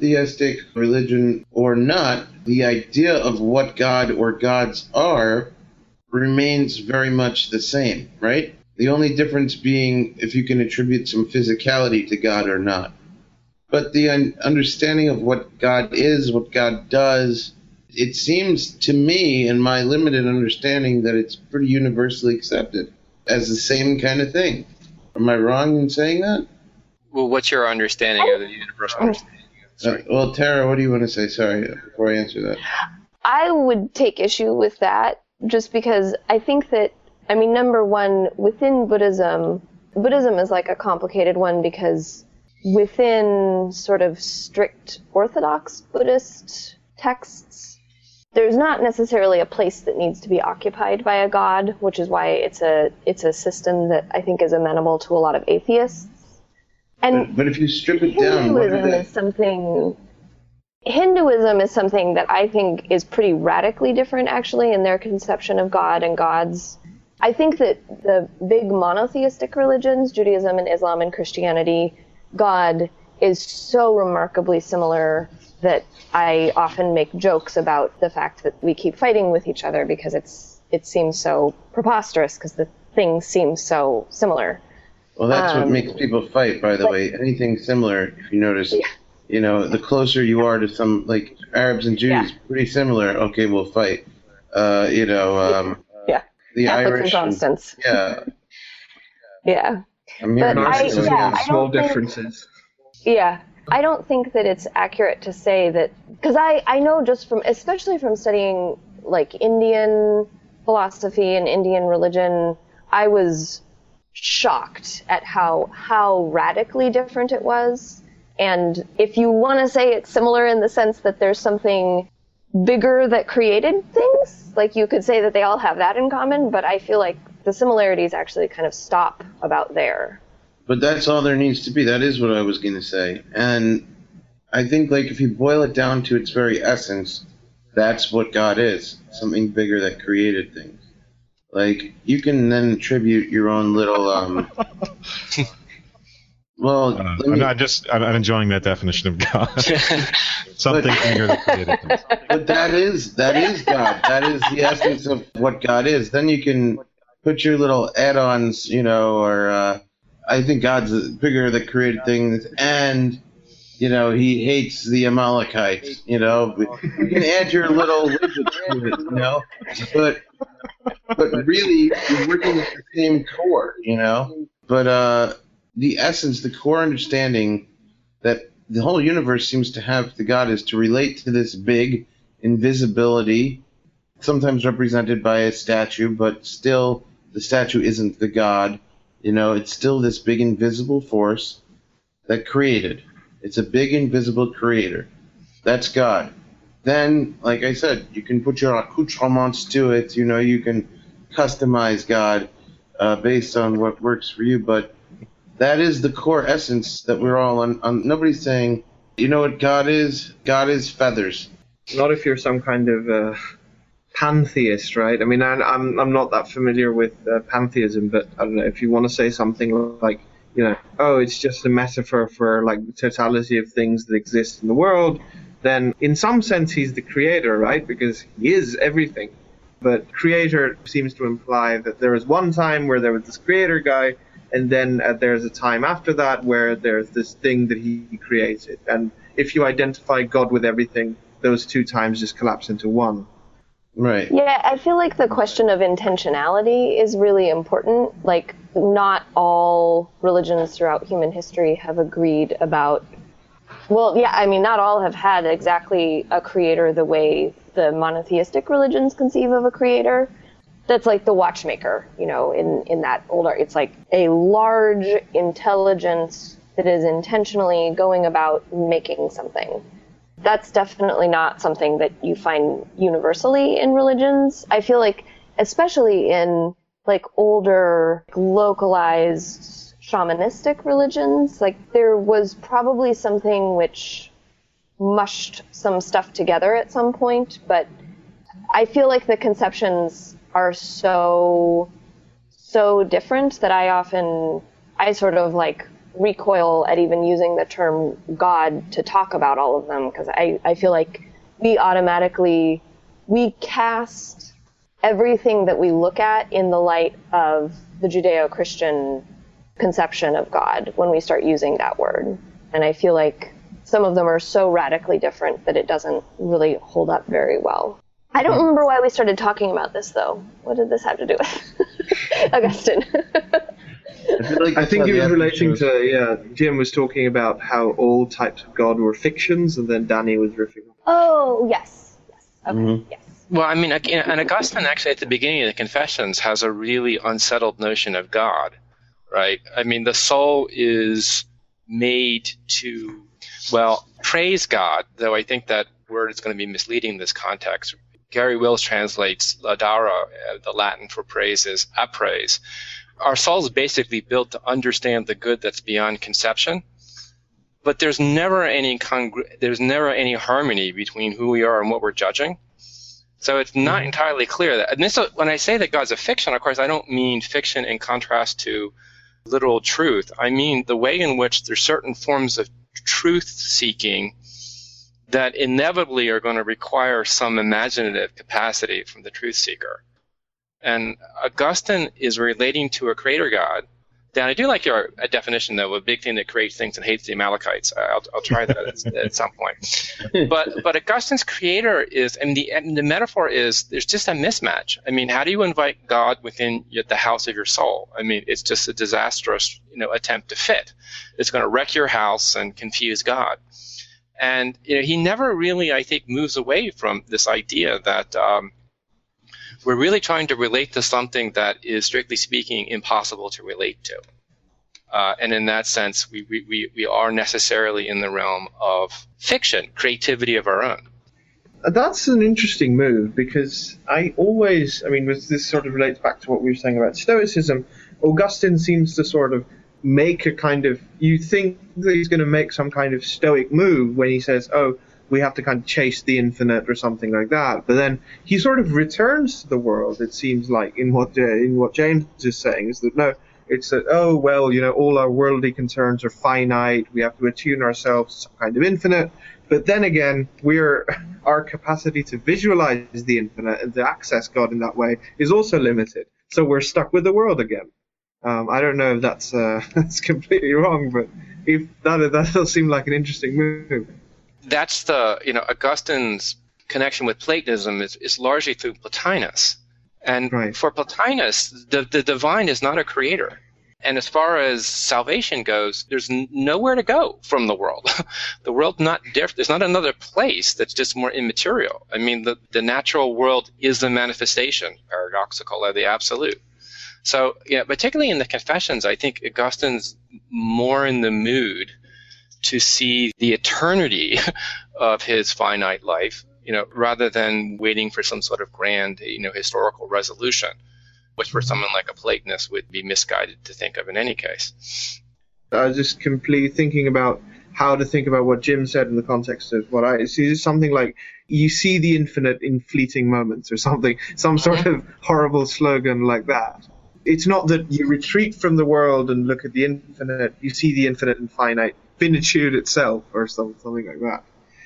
monotheistic religion or not, the idea of what God or gods are remains very much the same, right? The only difference being if you can attribute some physicality to God or not. But the understanding of what God is, what God does, it seems to me, in my limited understanding, that it's pretty universally accepted as the same kind of thing. Am I wrong in saying that? Well, what's your understanding of the universal understanding? Well, Tara, what do you want to say? Sorry, before I answer that. I would take issue with that just because I think that, I mean, number one, within Buddhism is like a complicated one because within sort of strict Orthodox Buddhist texts, there's not necessarily a place that needs to be occupied by a god, which is why it's a system that I think is amenable to a lot of atheists. And but if you strip it down, Hinduism is something that I think is pretty radically different, actually, in their conception of God and gods. I think that the big monotheistic religions, Judaism and Islam and Christianity, God is so remarkably similar that I often make jokes about the fact that we keep fighting with each other because it seems so preposterous because the things seem so similar. Well, that's what makes people fight, by the way. Anything similar, if you notice, you know, the closer you are to some, like Arabs and Jews, pretty similar. Okay, we'll fight. The Catholics Irish and Protestants. Yeah. Narcissism, small differences. Yeah. I don't think that it's accurate to say that, because I know just from, especially from studying like Indian philosophy and Indian religion, I was shocked at how radically different it was. And if you want to say it's similar in the sense that there's something bigger that created things, like you could say that they all have that in common, but I feel like the similarities actually kind of stop about there. But that's all there needs to be. That is what I was going to say. And I think, like, if you boil it down to its very essence, that's what God is. Something bigger that created things. Like, you can then attribute your own little, I'm enjoying that definition of God. Something bigger that created things. But that is God. That is the essence of what God is. Then you can put your little add-ons, you know, or I think God's bigger that created things, and, you know, he hates the Amalekites, you know. You can add your little widget to it, you know. But really, you're working with the same core, you know. But the essence, the core understanding that the whole universe seems to have to God is to relate to this big invisibility, sometimes represented by a statue, but still the statue isn't the God. You know, it's still this big invisible force that created. It's a big invisible creator. That's God. Then, like I said, you can put your accoutrements to it. You know, you can customize God based on what works for you. But that is the core essence that we're all on. Nobody's saying, you know what God is? God is feathers. Not if you're some kind of pantheist, right? I mean, I'm not that familiar with pantheism, but I don't know, if you want to say something like, you know, oh, it's just a metaphor for like the totality of things that exist in the world, then in some sense he's the creator, right? Because he is everything. But creator seems to imply that there was one time where there was this creator guy, and then there's a time after that where there's this thing that he created. And if you identify God with everything, those two times just collapse into one. Right. Yeah, I feel like the question of intentionality is really important. Like, not all religions throughout human history have agreed about, well, yeah, I mean, not all have had exactly a creator the way the monotheistic religions conceive of a creator. That's like the watchmaker, you know, in that older, it's like a large intelligence that is intentionally going about making something. That's definitely not something that you find universally in religions. I feel like, especially in like older, localized shamanistic religions, like there was probably something which mushed some stuff together at some point, but I feel like the conceptions are so different that I sort of like recoil at even using the term God to talk about all of them, because I feel like we cast everything that we look at in the light of the Judeo-Christian conception of God when we start using that word. And I feel like some of them are so radically different that it doesn't really hold up very well. I don't remember why we started talking about this, though. What did this have to do with Augustine? I think it was relating to, Jim was talking about how all types of God were fictions, and then Danny was riffing. Oh, yes. Okay, yes. Well, I mean, and Augustine actually at the beginning of the Confessions has a really unsettled notion of God, right? I mean, the soul is made to, praise God, though I think that word is going to be misleading in this context. Gary Wills translates laudare, the Latin for praise, is appraise. Our soul is basically built to understand the good that's beyond conception, but there's never any harmony between who we are and what we're judging. So it's not entirely clear that. And this, when I say that God's a fiction, of course, I don't mean fiction in contrast to literal truth. I mean the way in which there's certain forms of truth-seeking that inevitably are going to require some imaginative capacity from the truth seeker. And Augustine is relating to a creator God. Dan, I do like your definition, though, of a big thing that creates things and hates the Amalekites. I'll try that at some point. But Augustine's creator is, and the metaphor is, there's just a mismatch. I mean, how do you invite God within the house of your soul? I mean, it's just a disastrous, attempt to fit. It's going to wreck your house and confuse God. And he never really, I think, moves away from this idea that we're really trying to relate to something that is, strictly speaking, impossible to relate to. And in that sense, we are necessarily in the realm of fiction, creativity of our own. That's an interesting move, because this sort of relates back to what we were saying about Stoicism. Augustine seems to sort of make a kind of, you think that he's going to make some kind of Stoic move when he says, we have to kind of chase the infinite or something like that. But then he sort of returns to the world, it seems like, in what James is saying, is that no, it's that, all our worldly concerns are finite, we have to attune ourselves to some kind of infinite. But then again, our capacity to visualize the infinite and to access God in that way is also limited. So we're stuck with the world again. I don't know if that's completely wrong, but if that does seem like an interesting move. That's Augustine's connection with Platonism is largely through Plotinus. And for Plotinus, the divine is not a creator. And as far as salvation goes, there's nowhere to go from the world. The world's not different. There's not another place that's just more immaterial. I mean, the natural world is the manifestation, paradoxical, of the absolute. So, particularly in the Confessions, I think Augustine's more in the mood to see the eternity of his finite life, rather than waiting for some sort of grand, historical resolution, which for someone like a Platonist would be misguided to think of in any case. I was just completely thinking about how to think about what Jim said in the context of what I see. Something like, you see the infinite in fleeting moments, or something, some sort of horrible slogan like that. It's not that you retreat from the world and look at the infinite, you see the infinite and finite finitude itself, or something like that.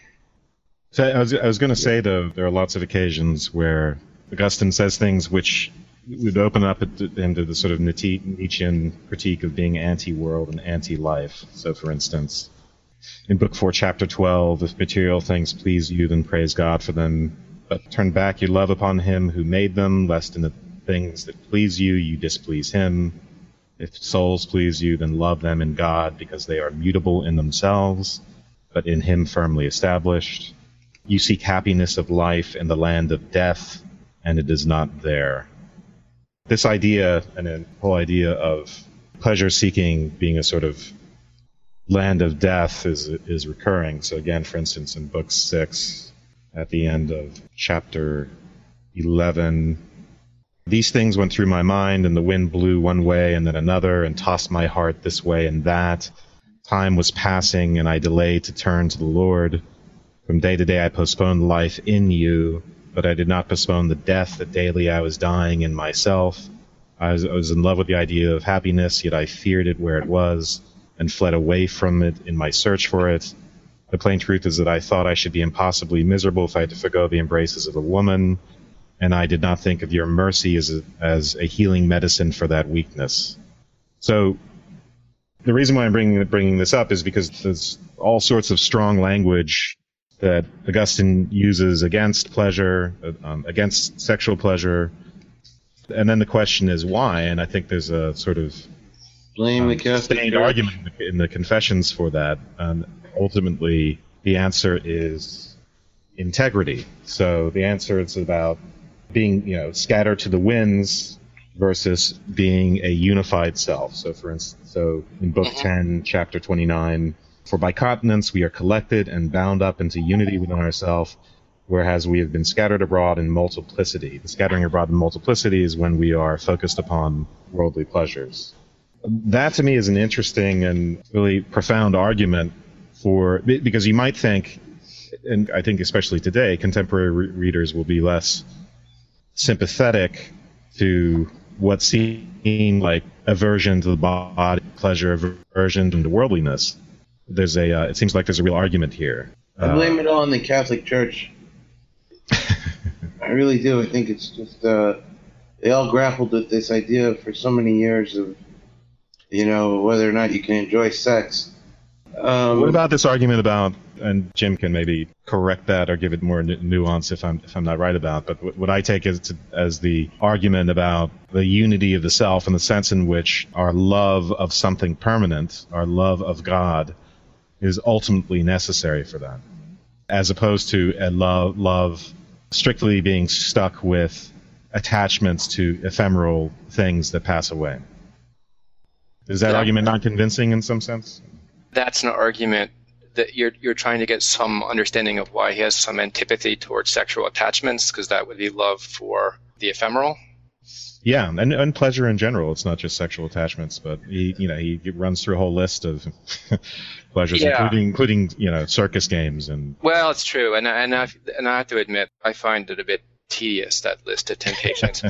So I was going to say, though, there are lots of occasions where Augustine says things which would open up into the sort of Nietzschean critique of being anti-world and anti-life. So, for instance, in Book 4, Chapter 12, if material things please you, then praise God for them. But turn back your love upon him who made them, lest in the things that please you, you displease him. If souls please you, then love them in God, because they are mutable in themselves, but in him firmly established. You seek happiness of life in the land of death, and it is not there. This idea, and the whole idea of pleasure-seeking being a sort of land of death is recurring. So again, for instance, in Book 6, at the end of Chapter 11, these things went through my mind, and the wind blew one way and then another, and tossed my heart this way and that. Time was passing, and I delayed to turn to the Lord. From day to day I postponed life in you, but I did not postpone the death that daily I was dying in myself. I was in love with the idea of happiness, yet I feared it where it was, and fled away from it in my search for it. The plain truth is that I thought I should be impossibly miserable if I had to forgo the embraces of a woman, and I did not think of your mercy as a healing medicine for that weakness. So the reason why I'm bringing this up is because there's all sorts of strong language that Augustine uses against pleasure, against sexual pleasure, and then the question is why, and I think there's a sort of blame the Catholic sustained Church. argument in the Confessions for that, and ultimately the answer is integrity. So the answer is about being, scattered to the winds versus being a unified self. So for instance, in Book 10, Chapter 29, for by continence we are collected and bound up into unity within ourselves, whereas we have been scattered abroad in multiplicity. The scattering abroad in multiplicity is when we are focused upon worldly pleasures. That to me is an interesting and really profound argument because you might think, and I think especially today, contemporary readers will be less sympathetic to what seemed like aversion to the body, pleasure, aversion to worldliness. It seems like there's a real argument here. I blame it all on the Catholic Church. I really do. I think it's just they all grappled with this idea for so many years of, whether or not you can enjoy sex. What about this argument about, and Jim can maybe correct that or give it more nuance if I'm not right about, but what I take as the argument about the unity of the self in the sense in which our love of something permanent, our love of God, is ultimately necessary for that, as opposed to a love strictly being stuck with attachments to ephemeral things that pass away. Is that argument not convincing in some sense? That's an argument that you're trying to get some understanding of why he has some antipathy towards sexual attachments, because that would be love for the ephemeral. Yeah, and pleasure in general. It's not just sexual attachments, but he runs through a whole list of pleasures, including circus games and. Well, it's true, and I have to admit I find it a bit tedious, that list of temptations.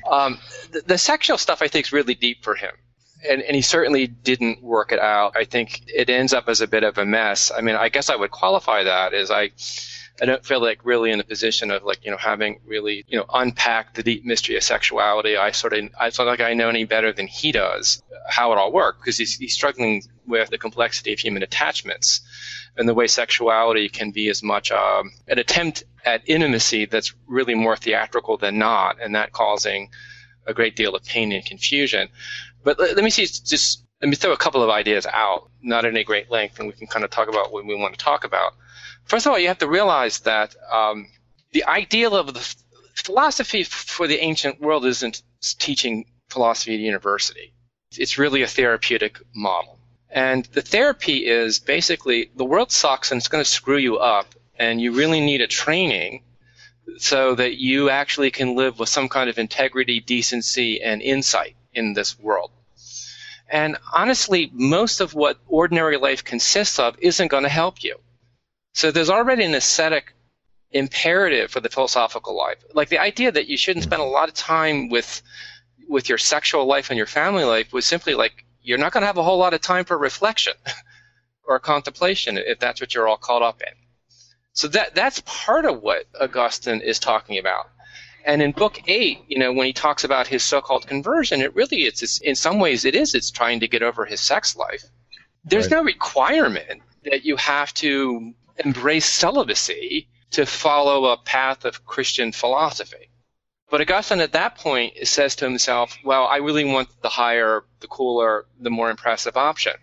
The sexual stuff I think is really deep for him. And he certainly didn't work it out. I think it ends up as a bit of a mess. I mean, I guess I would qualify that as I don't feel like really in a position of having really, unpacked the deep mystery of sexuality. I feel like I know any better than he does how it all works, because he's struggling with the complexity of human attachments and the way sexuality can be as much an attempt at intimacy that's really more theatrical than not, and that causing a great deal of pain and confusion. But let me throw a couple of ideas out, not in any great length, and we can kind of talk about what we want to talk about. First of all, you have to realize that the ideal of the philosophy for the ancient world isn't teaching philosophy at a university. It's really a therapeutic model. And the therapy is basically the world sucks and it's going to screw you up, and you really need a training so that you actually can live with some kind of integrity, decency, and insight in this world. And honestly, most of what ordinary life consists of isn't going to help you. So there's already an ascetic imperative for the philosophical life. Like the idea that you shouldn't spend a lot of time with your sexual life and your family life was simply like you're not going to have a whole lot of time for reflection or contemplation if that's what you're all caught up in. So that's part of what Augustine is talking about. And in Book 8, when he talks about his so-called conversion, it's in some ways it's trying to get over his sex life. There's no requirement that you have to embrace celibacy to follow a path of Christian philosophy. But Augustine at that point says to himself, well, I really want the higher, the cooler, the more impressive option.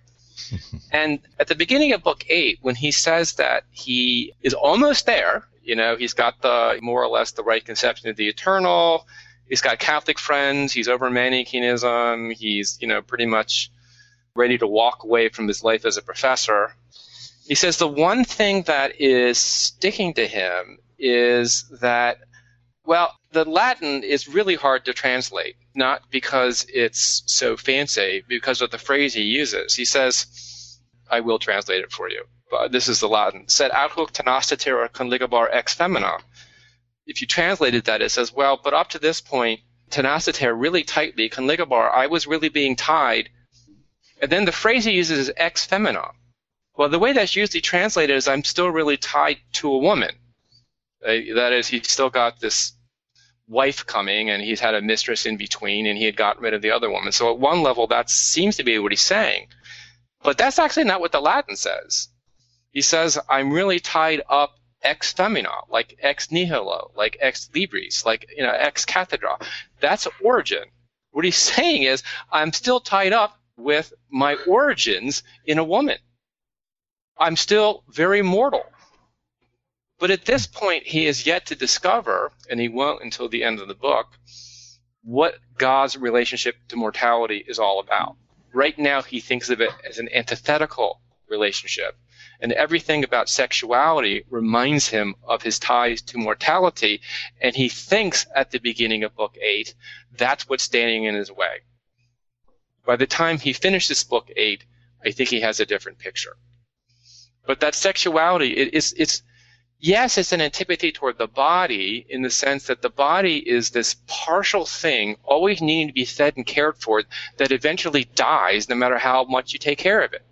And at the beginning of Book 8, when he says that he is almost there, he's got more or less the right conception of the eternal. He's got Catholic friends. He's over Manichaeism. He's, pretty much ready to walk away from his life as a professor. He says the one thing that is sticking to him is that, well, the Latin is really hard to translate, not because it's so fancy, because of the phrase he uses. He says, I will translate it for you. This is the Latin. Sed ad hoc tenacitur conligabar ex femina. If you translated that, it says, well, but up to this point, tenacitur really tightly, conligabar, I was really being tied. And then the phrase he uses is ex femina. Well, the way that's usually translated is I'm still really tied to a woman. That is, he's still got this wife coming, and he's had a mistress in between, and he had gotten rid of the other woman. So at one level, that seems to be what he's saying. But that's actually not what the Latin says. He says, I'm really tied up ex femina, like ex nihilo, like ex libris, like, ex cathedra. That's Origen. What he's saying is, I'm still tied up with my origins in a woman. I'm still very mortal. But at this point, he is yet to discover, and he won't until the end of the book, what God's relationship to mortality is all about. Right now, he thinks of it as an antithetical relationship. And everything about sexuality reminds him of his ties to mortality. And he thinks at the beginning of Book 8, that's what's standing in his way. By the time he finishes Book 8, I think he has a different picture. But that sexuality, yes, it's an antipathy toward the body in the sense that the body is this partial thing always needing to be fed and cared for that eventually dies no matter how much you take care of it.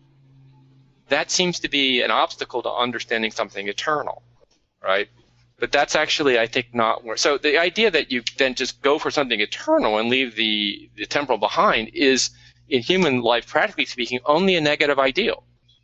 That seems to be an obstacle to understanding something eternal, right? But that's actually, I think, not where. So the idea that you then just go for something eternal and leave the temporal behind is, in human life, practically speaking, only a negative ideal.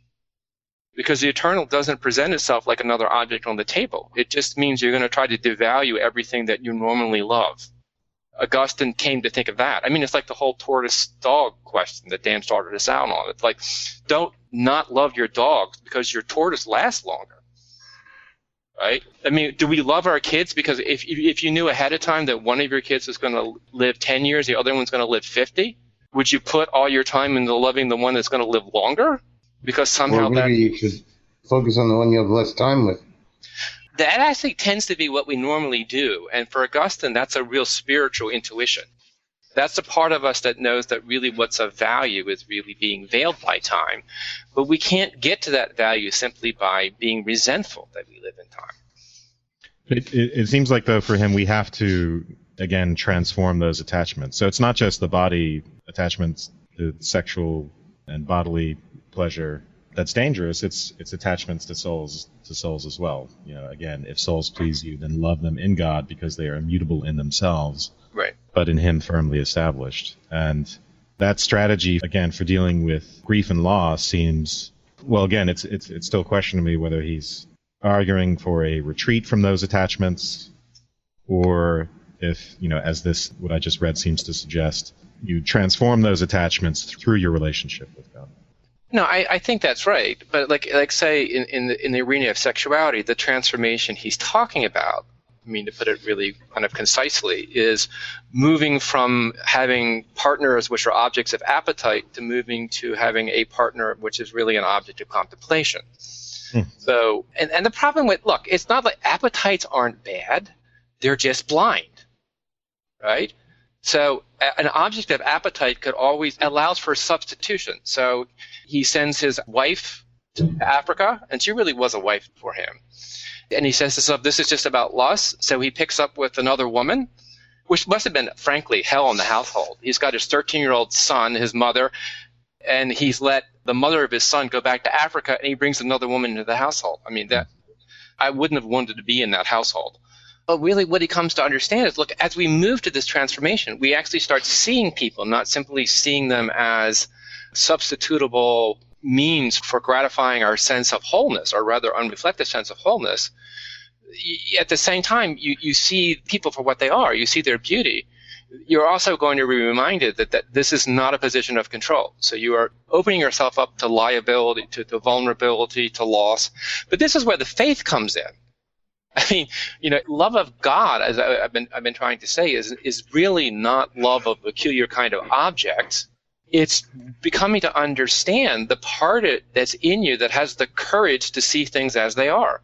Because the eternal doesn't present itself like another object on the table. It just means you're going to try to devalue everything that you normally love. Augustine came to think of that. I mean, it's like the whole tortoise-dog question that Dan started us out on. It's like, don't not love your dogs because your tortoise lasts longer, right? I mean, do we love our kids because if you knew ahead of time that one of your kids was going to live 10 years, the other one's going to live 50, would you put all your time into loving the one that's going to live longer? Because somehow you should focus on the one you have less time with. That actually tends to be what we normally do. And for Augustine, that's a real spiritual intuition. That's the part of us that knows that really what's of value is really being veiled by time. But we can't get to that value simply by being resentful that we live in time. It seems like, though, for him, we have to, again, transform those attachments. So it's not just the body attachments, the sexual and bodily pleasure that's dangerous. It's attachments to souls as well. Again, if souls please you, then love them in God because they are immutable in themselves, right? But in Him firmly established. And that strategy, again, for dealing with grief and loss seems, well, again, it's still a question to me whether he's arguing for a retreat from those attachments, or if, as this, what I just read seems to suggest, you transform those attachments through your relationship with God. No, I think that's right. But like say in the arena of sexuality, the transformation he's talking about, I mean, to put it really kind of concisely, is moving from having partners which are objects of appetite to moving to having a partner which is really an object of contemplation. So, and the problem with, look, it's not like appetites aren't bad, they're just blind, right? So an object of appetite could always allows for substitution. So he sends his wife to Africa, and she really was a wife for him. And he says to himself, this is just about lust. So he picks up with another woman, which must have been, frankly, hell in the household. He's got his 13-year-old son, his mother, and he's let the mother of his son go back to Africa, and he brings another woman into the household. I mean, that I wouldn't have wanted to be in that household. But really what he comes to understand is, look, as we move to this transformation, we actually start seeing people, not simply seeing them as substitutable means for gratifying our sense of wholeness, or rather unreflected sense of wholeness. At the same time, you see people for what they are. You see their beauty. You're also going to be reminded that this is not a position of control. So you are opening yourself up to liability, to vulnerability, to loss. But this is where the faith comes in. I mean, love of God, as I've been trying to say, is really not love of a peculiar kind of object. It's becoming to understand the part that's in you that has the courage to see things as they are,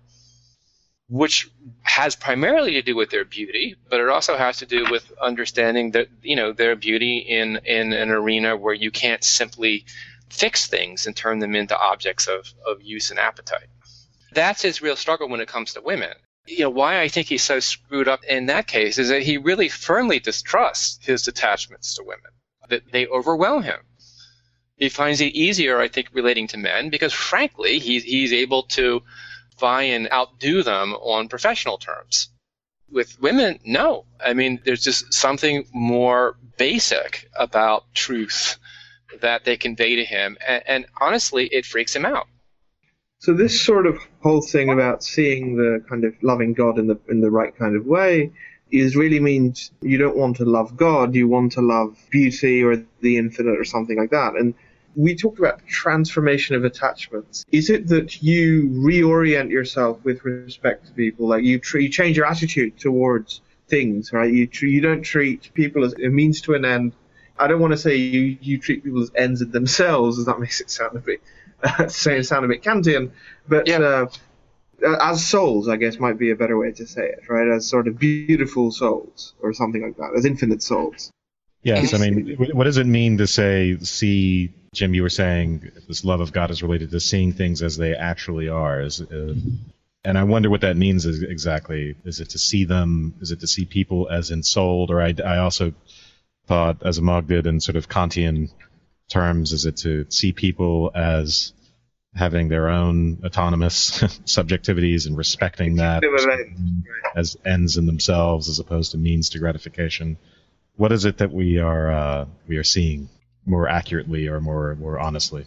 which has primarily to do with their beauty, but it also has to do with understanding that, their beauty in an arena where you can't simply fix things and turn them into objects of use and appetite. That's his real struggle when it comes to women. Why I think he's so screwed up in that case is that he really firmly distrusts his attachments to women, that they overwhelm him. He finds it easier, I think, relating to men because, frankly, he's able to vie and outdo them on professional terms. With women, no. I mean, there's just something more basic about truth that they convey to him. And honestly, it freaks him out. So this sort of whole thing about seeing the kind of loving God in the right kind of way is really means you don't want to love God, you want to love beauty or the infinite or something like that. And we talked about transformation of attachments. Is it that you reorient yourself with respect to people, like you change your attitude towards things, right? You don't treat people as a means to an end. I don't want to say you treat people as ends in themselves, as that makes it sound a bit Kantian, but as souls, I guess, might be a better way to say it, right? As sort of beautiful souls or something like that, as infinite souls. Yes, I mean, what does it mean to see, Jim, you were saying this love of God is related to seeing things as they actually are. And I wonder what that means exactly. Is it to see them? Is it to see people as ensouled? Or I also thought, as Amog did in sort of Kantian terms, is it to see people as having their own autonomous subjectivities and respecting that as ends in themselves as opposed to means to gratification? What is it that we are seeing more accurately or more honestly?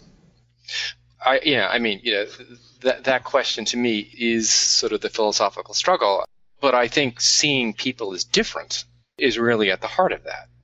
That question to me is sort of the philosophical struggle. But I think seeing people as different is really at the heart of that.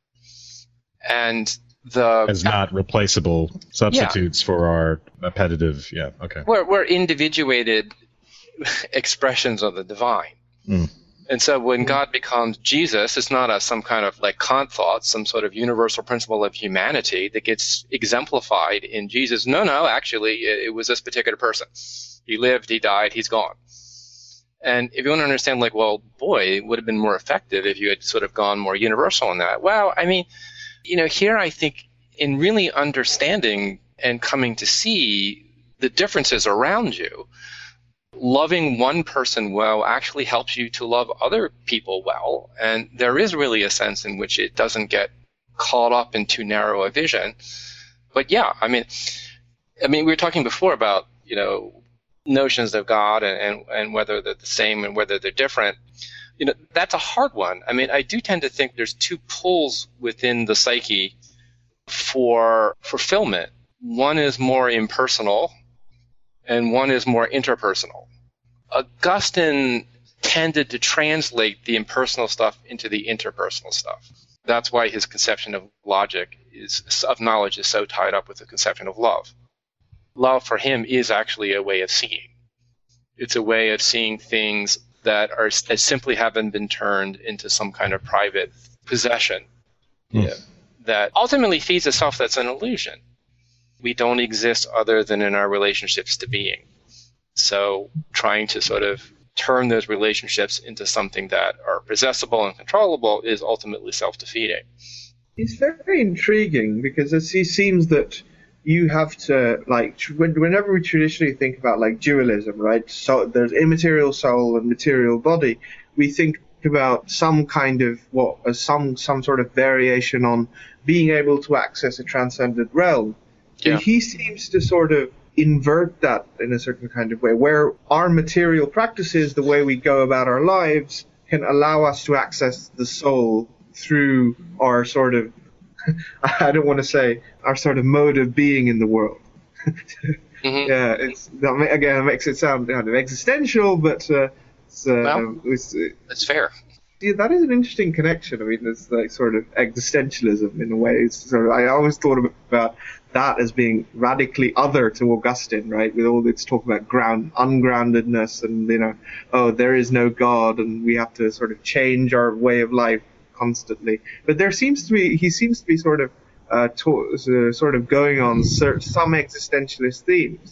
And as not replaceable substitutes for our appetitive, We're individuated expressions of the divine. Mm. And so when God becomes Jesus, it's not some kind of like Kant thought, some sort of universal principle of humanity that gets exemplified in Jesus. No, actually, it was this particular person. He lived, he died, he's gone. And if you want to understand, like, well, boy, it would have been more effective if you had sort of gone more universal in that. Well, I mean, here I think in really understanding and coming to see the differences around you, loving one person well actually helps you to love other people well. And there is really a sense in which it doesn't get caught up in too narrow a vision. But yeah, I mean, we were talking before about, notions of God and whether they're the same and whether they're different. That's a hard one. I mean, I do tend to think there's two pulls within the psyche for fulfillment. One is more impersonal, and one is more interpersonal. Augustine tended to translate the impersonal stuff into the interpersonal stuff. That's why his conception of of knowledge is so tied up with the conception of love. Love for him is actually a way of seeing. It's a way of seeing things that simply haven't been turned into some kind of private possession that ultimately feeds a self that's an illusion. We don't exist other than in our relationships to being. So trying to sort of turn those relationships into something that are possessible and controllable is ultimately self-defeating. It's very intriguing because it seems that you have to, like, whenever we traditionally think about, like, dualism, right? So there's immaterial soul and material body. We think about some kind of some sort of variation on being able to access a transcendent realm. Yeah. And he seems to sort of invert that in a certain kind of way, where our material practices, the way we go about our lives, can allow us to access the soul through our sort of, I don't want to say, our sort of mode of being in the world. Mm-hmm. Yeah, it makes it sound kind of existential, but that's fair. Yeah, that is an interesting connection. I mean, it's like sort of existentialism in a way. It's sort of, I always thought about that as being radically other to Augustine, right? With all this talk about ungroundedness and, there is no God and we have to sort of change our way of life constantly. But he seems to be sort of going on some existentialist themes.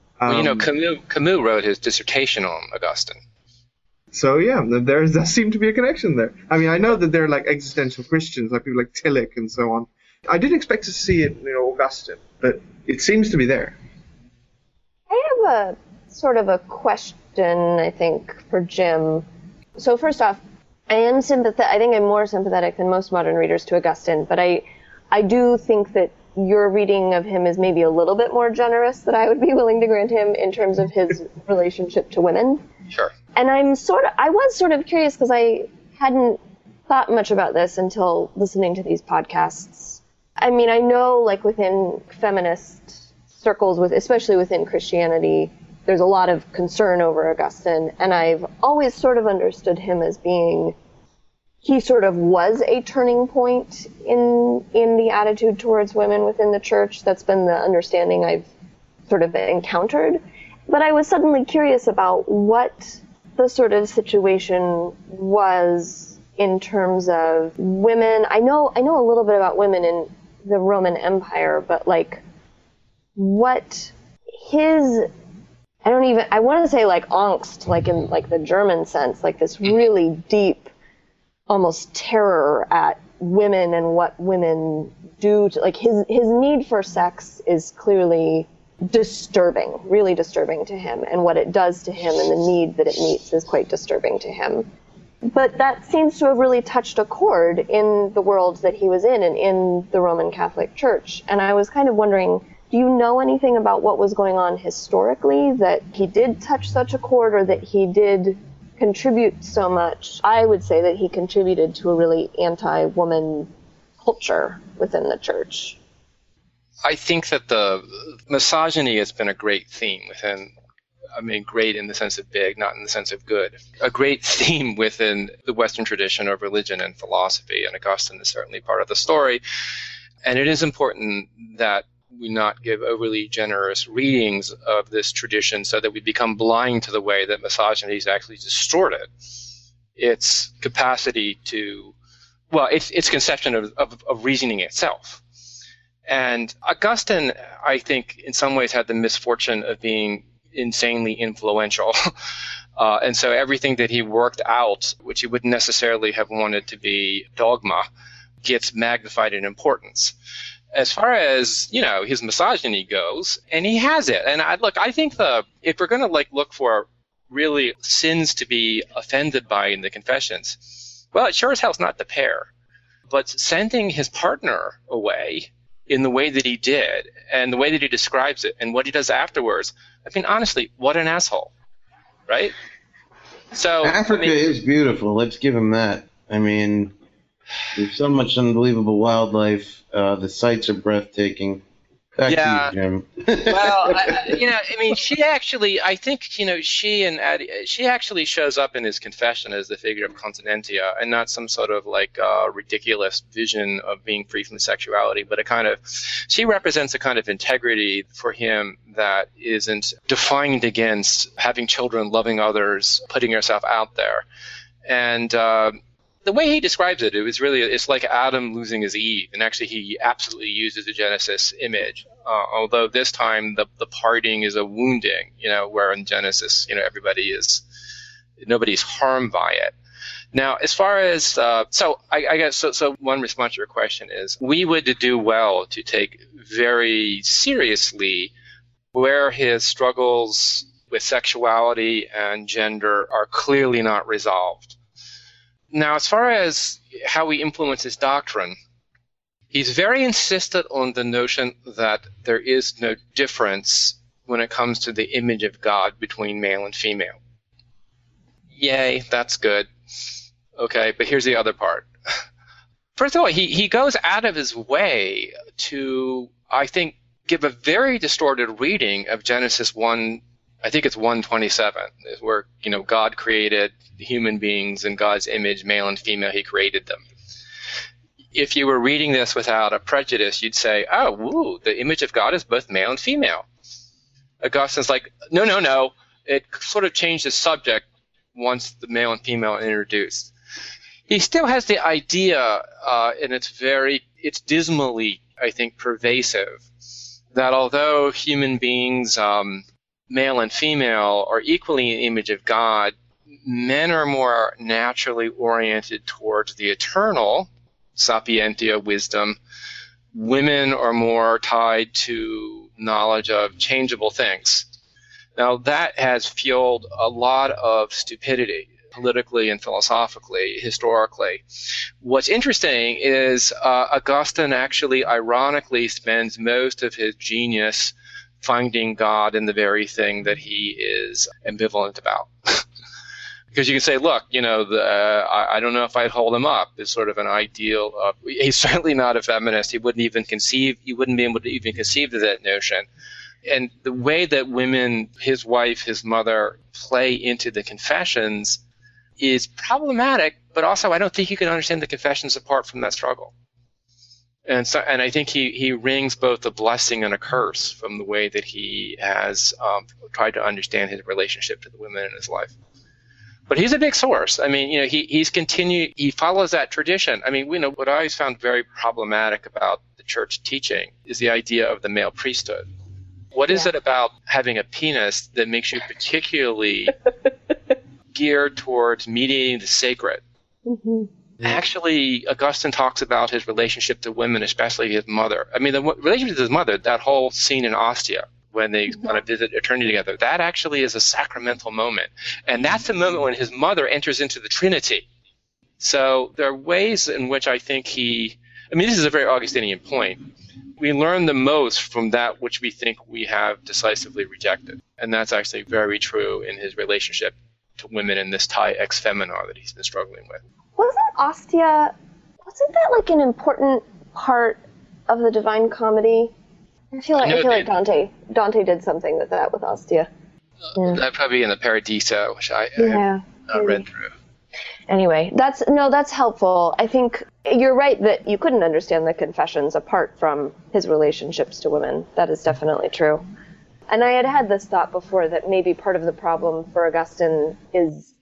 Camus wrote his dissertation on Augustine. So yeah, there does seem to be a connection there. I mean, I know that there are like existential Christians, like people like Tillich and so on. I didn't expect to see it, Augustine, but it seems to be there. I have a sort of a question, I think, for Jim. So first off, I think I'm more sympathetic than most modern readers to Augustine, but I do think that your reading of him is maybe a little bit more generous than I would be willing to grant him in terms of his relationship to women. Sure. And I was sort of curious because I hadn't thought much about this until listening to these podcasts. I mean, I know, like, within feminist circles, especially within Christianity, there's a lot of concern over Augustine, and I've always sort of understood him as being, he sort of was a turning point in the attitude towards women within the church. That's been the understanding I've sort of encountered. But I was suddenly curious about what the sort of situation was in terms of women. I know a little bit about women in the Roman Empire, but like what his, I want to say like angst, like in like the German sense, like this really deep, almost terror at women and what women do to, like his need for sex is clearly disturbing, really disturbing to him, and what it does to him and the need that it meets is quite disturbing to him. But that seems to have really touched a chord in the world that he was in and in the Roman Catholic Church. And I was kind of wondering, do you know anything about what was going on historically that he did touch such a chord, or that he did contribute so much? I would say that he contributed to a really anti-woman culture within the church. I think that the misogyny has been a great theme within, I mean, great in the sense of big, not in the sense of good, a great theme within the Western tradition of religion and philosophy, and Augustine is certainly part of the story. And it is important that we not give overly generous readings of this tradition so that we become blind to the way that misogyny is actually distorted its capacity to, well, its conception of reasoning itself. And Augustine, I think, in some ways had the misfortune of being insanely influential. And so everything that he worked out, which he wouldn't necessarily have wanted to be dogma, gets magnified in importance. As far as, his misogyny goes, and he has it. And I think if we're going to look for really sins to be offended by in the Confessions, well, it sure as hell's not the pair. But sending his partner away in the way that he did, and the way that he describes it, and what he does afterwards, I mean, honestly, what an asshole, right? So Africa is beautiful. Let's give him that. I mean, there's so much unbelievable wildlife. The sights are breathtaking. Back to you, Jim. Well, she actually, I think, she actually shows up in his confession as the figure of continentia, and not some sort of ridiculous vision of being free from sexuality, but she represents a kind of integrity for him that isn't defined against having children, loving others, putting yourself out there. And the way he describes it, it's like Adam losing his Eve, and actually he absolutely uses a Genesis image, although this time the parting is a wounding, where in Genesis, nobody's harmed by it. Now, as far as, I guess one response to your question is, we would do well to take very seriously where his struggles with sexuality and gender are clearly not resolved. Now, as far as how he influences doctrine, he's very insistent on the notion that there is no difference when it comes to the image of God between male and female. Yay, that's good. Okay, but here's the other part. First of all, he goes out of his way to, I think, give a very distorted reading of Genesis 1, I think it's 1:27, where, God created human beings in God's image, male and female, he created them. If you were reading this without a prejudice, you'd say, oh, woo, the image of God is both male and female. Augustine's like, no. It sort of changed the subject once the male and female are introduced. He still has the idea, and it's dismally, I think, pervasive, that although human beings, male and female, are equally an image of God, men are more naturally oriented towards the eternal, sapientia, wisdom. Women are more tied to knowledge of changeable things. Now, that has fueled a lot of stupidity. politically and philosophically, historically. What's interesting is Augustine actually, ironically, spends most of his genius finding God in the very thing that he is ambivalent about. Because you can say, look, I don't know if I'd hold him up as sort of an ideal of, he's certainly not a feminist. He wouldn't be able to even conceive of that notion. And the way that women, his wife, his mother, play into the Confessions is problematic, but also I don't think you can understand the Confessions apart from that struggle. And I think he wrings both a blessing and a curse from the way that he has tried to understand his relationship to the women in his life. But he's a big source. I mean, he follows that tradition. I mean, what I always found very problematic about the church teaching is the idea of the male priesthood. What is it about having a penis that makes you particularly geared towards mediating the sacred? Mm-hmm. Actually, Augustine talks about his relationship to women, especially his mother. I mean, the relationship to his mother, that whole scene in Ostia, when they kind of visit eternity together, that actually is a sacramental moment. And that's the moment when his mother enters into the Trinity. So there are ways in which I think this is a very Augustinian point. We learn the most from that which we think we have decisively rejected. And that's actually very true in his relationship to women in this tie ex femina that he's been struggling with. Wasn't that like an important part of the Divine Comedy? I feel like Dante did something with that with Ostia. That'd probably be in the Paradiso, which I have not read through. Anyway, that's helpful. I think you're right that you couldn't understand the Confessions apart from his relationships to women. That is definitely true. And I had this thought before that maybe part of the problem for Augustine is,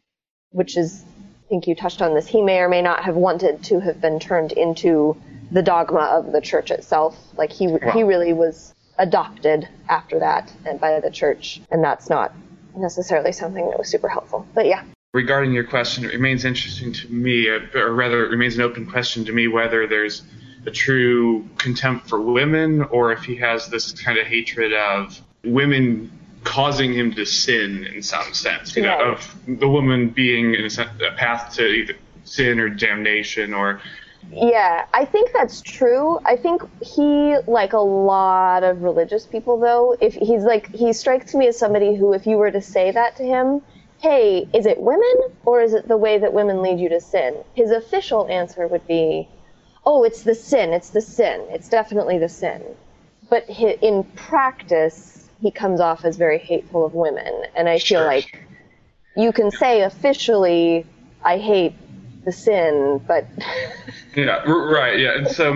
I think you touched on this, he may or may not have wanted to have been turned into the dogma of the church itself. Like he really was adopted after that and by the church, and that's not necessarily something that was super helpful. But yeah. Regarding your question, it remains interesting to me, or rather it remains an open question to me, whether there's a true contempt for women or if he has this kind of hatred of women causing him to sin in some sense, of the woman being in a path to either sin or damnation or... Yeah, I think that's true. I think he, like a lot of religious people, though, he strikes me as somebody who, if you were to say that to him, hey, is it women or is it the way that women lead you to sin? His official answer would be, oh, it's the sin, it's definitely the sin. But in practice, he comes off as very hateful of women, and I feel like you can say officially, I hate the sin, but... Yeah, right, yeah. And so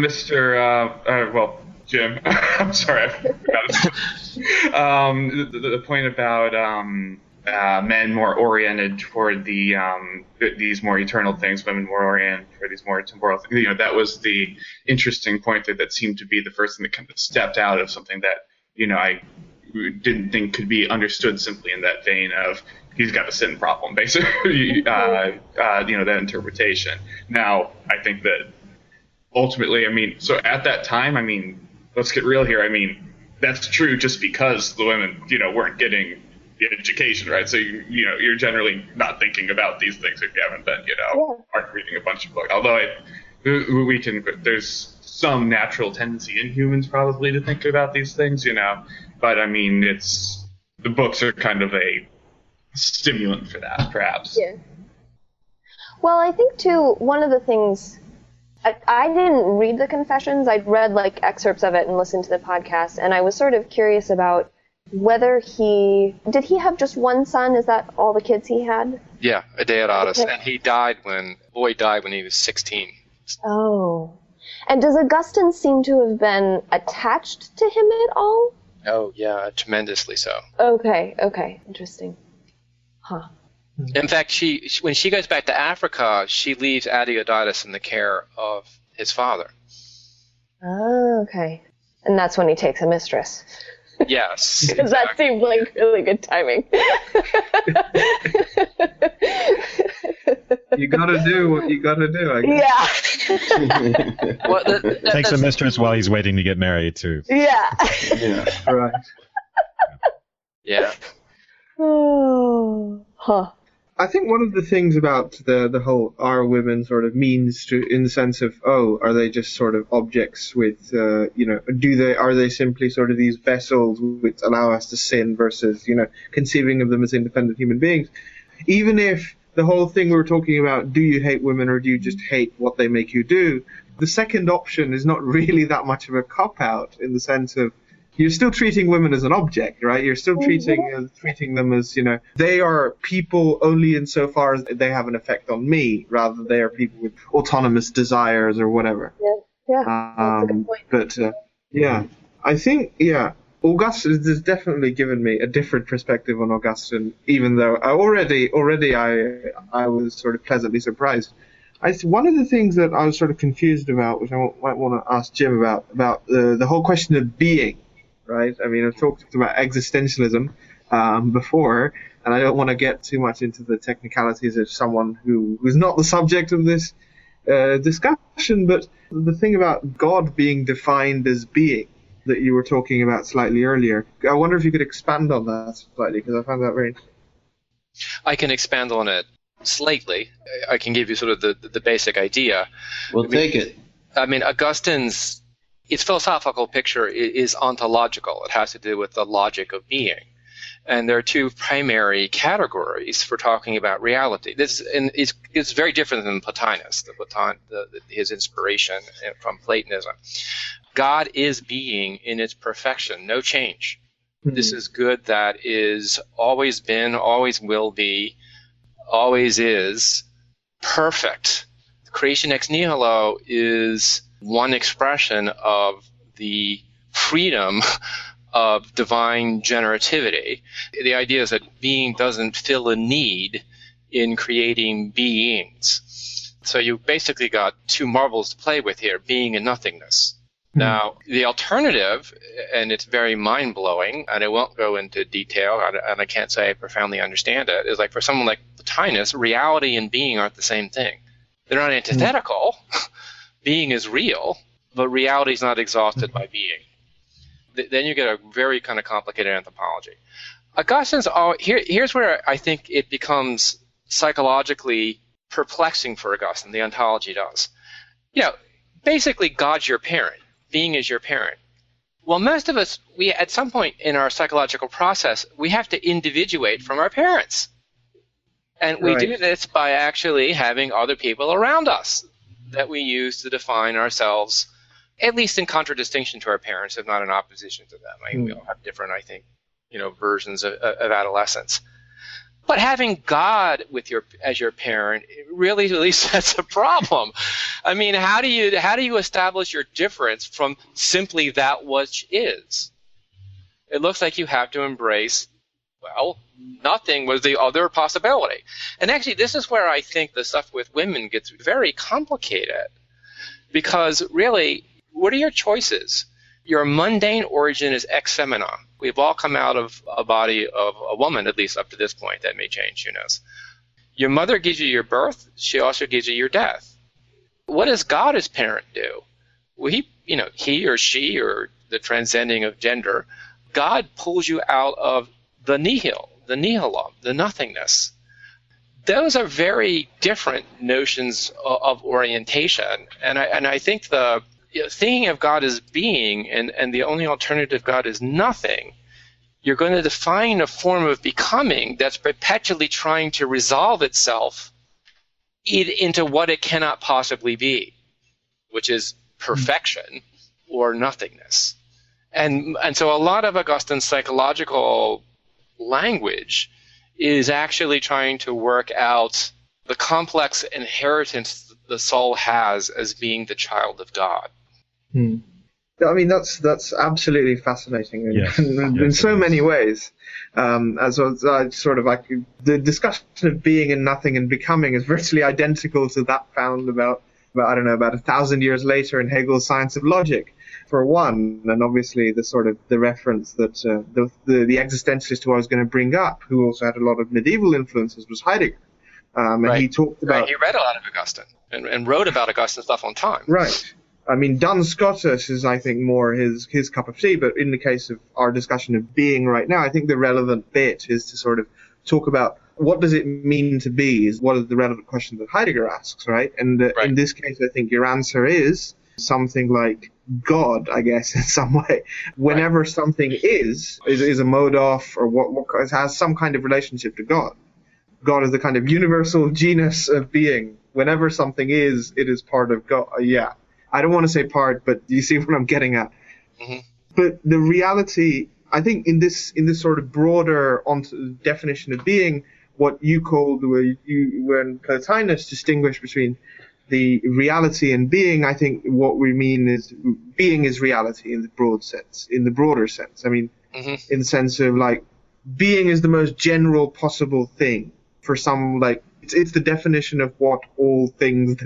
Jim, I'm sorry, I forgot the point about men more oriented toward these more eternal things, women more oriented toward these more temporal things. That was the interesting point that seemed to be the first thing that kind of stepped out of something that, I didn't think could be understood simply in that vein of he's got a sin problem, basically, that interpretation. Now, I think that ultimately, so at that time, let's get real here. That's true just because the women, weren't getting the education, right? So, you're generally not thinking about these things if you haven't been, aren't reading a bunch of books. Although there's some natural tendency in humans probably to think about these things, but the books are kind of a stimulant for that, perhaps. Yeah. Well, I think too, one of the things, I didn't read the Confessions. I'd read excerpts of it and listened to the podcast, and I was sort of curious about whether did he have just one son? Is that all the kids he had? Yeah, Deodatus, and he died when he was 16. Oh. And does Augustine seem to have been attached to him at all? Oh, yeah, tremendously so. Okay, interesting. Huh. In fact, when she goes back to Africa, she leaves Adeodatus in the care of his father. Oh, okay. And that's when he takes a mistress. Yes. Because that seemed like really good timing. You gotta do what you gotta do, I guess. Yeah. Well, takes a mistress while he's waiting to get married, too. Yeah. Yeah, right. Yeah. Oh. Huh. I think one of the things about the whole are women sort of means to, in the sense of, oh, are they just sort of objects with, are they simply sort of these vessels which allow us to sin versus, conceiving of them as independent human beings? Even if the whole thing we were talking about, do you hate women or do you just hate what they make you do? The second option is not really that much of a cop-out in the sense of, you're still treating women as an object, right? You're still treating them as, they are people only insofar as they have an effect on me, rather than they are people with autonomous desires or whatever. Yeah, that's a good point. But, I think, Augustine has definitely given me a different perspective on Augustine, even though I was sort of pleasantly surprised. One of the things that I was sort of confused about, which I might want to ask Jim about the whole question of being. Right? I mean, I've talked about existentialism before, and I don't want to get too much into the technicalities of someone who's not the subject of this discussion, but the thing about God being defined as being that you were talking about slightly earlier, I wonder if you could expand on that slightly, because I found that very interesting. I can expand on it slightly. I can give you sort of the basic idea. Take it. I mean, Augustine's its philosophical picture is ontological. It has to do with the logic of being. And there are two primary categories for talking about reality. It's very different than Plotinus, his inspiration from Platonism. God is being in its perfection, no change. Mm-hmm. This is good that is always been, always will be, always is, perfect. Creation ex nihilo is one expression of the freedom of divine generativity. The idea is that being doesn't fill a need in creating beings. So you basically got two marbles to play with here, being and nothingness. Now, the alternative, and it's very mind-blowing, and I won't go into detail, and I can't say I profoundly understand it, is like for someone like Plotinus, reality and being aren't the same thing. They're not antithetical. Being is real, but reality is not exhausted by being. Then you get a very kind of complicated anthropology. Augustine's here's where I think it becomes psychologically perplexing for Augustine. The ontology does. Basically, God's your parent. Being is your parent. Well, most of us, we at some point in our psychological process, we have to individuate from our parents. And we do this by actually having other people around us that we use to define ourselves, at least in contradistinction to our parents, if not in opposition to them. I mean, we all have different, I think, versions of adolescence. But having God as your parent really sets a problem. I mean, how do you establish your difference from simply that which is? It looks like you have to embrace, nothing was the other possibility. And actually, this is where I think the stuff with women gets very complicated. Because really, what are your choices? Your mundane origin is ex femina. We've all come out of a body of a woman, at least up to this point. That may change, who knows. Your mother gives you your birth. She also gives you your death. What does God as parent do? Well, he or she, or the transcending of gender, God pulls you out of the nihil, the nihilum, the nothingness. Those are very different notions of orientation. And I think thinking of God as being and the only alternative God is nothing, you're going to define a form of becoming that's perpetually trying to resolve itself into what it cannot possibly be, which is perfection or nothingness. And so a lot of Augustine's psychological language is actually trying to work out the complex inheritance the soul has as being the child of God. I mean, that's absolutely fascinating in so many ways. The discussion of being and nothing and becoming is virtually identical to that found about 1,000 years later in Hegel's Science of Logic, for one, and obviously the reference that the existentialist who I was going to bring up, who also had a lot of medieval influences, was Heidegger. And he talked about... He read a lot of Augustine and wrote about Augustine stuff on time. Right. I mean, Duns Scotus is, I think, more his cup of tea, but in the case of our discussion of being right now, I think the relevant bit is to sort of talk about what does it mean to be is one of the relevant questions that Heidegger asks, right? And Right. in this case, I think your answer is something like God, I guess, in some way. Whenever something is a mode of, or what has some kind of relationship to God. God is the kind of universal genus of being. Whenever something is, it is part of God. Yeah. I don't want to say part, but you see what I'm getting at. Mhm. But the reality, I think in this sort of broader definition of being, what you called, when Plotinus distinguished between the reality and being, I think what we mean is being is reality in the broad sense, in the broader sense. I mean, Mhm. in the sense of like being is the most general possible thing for some, like it's the definition of what all things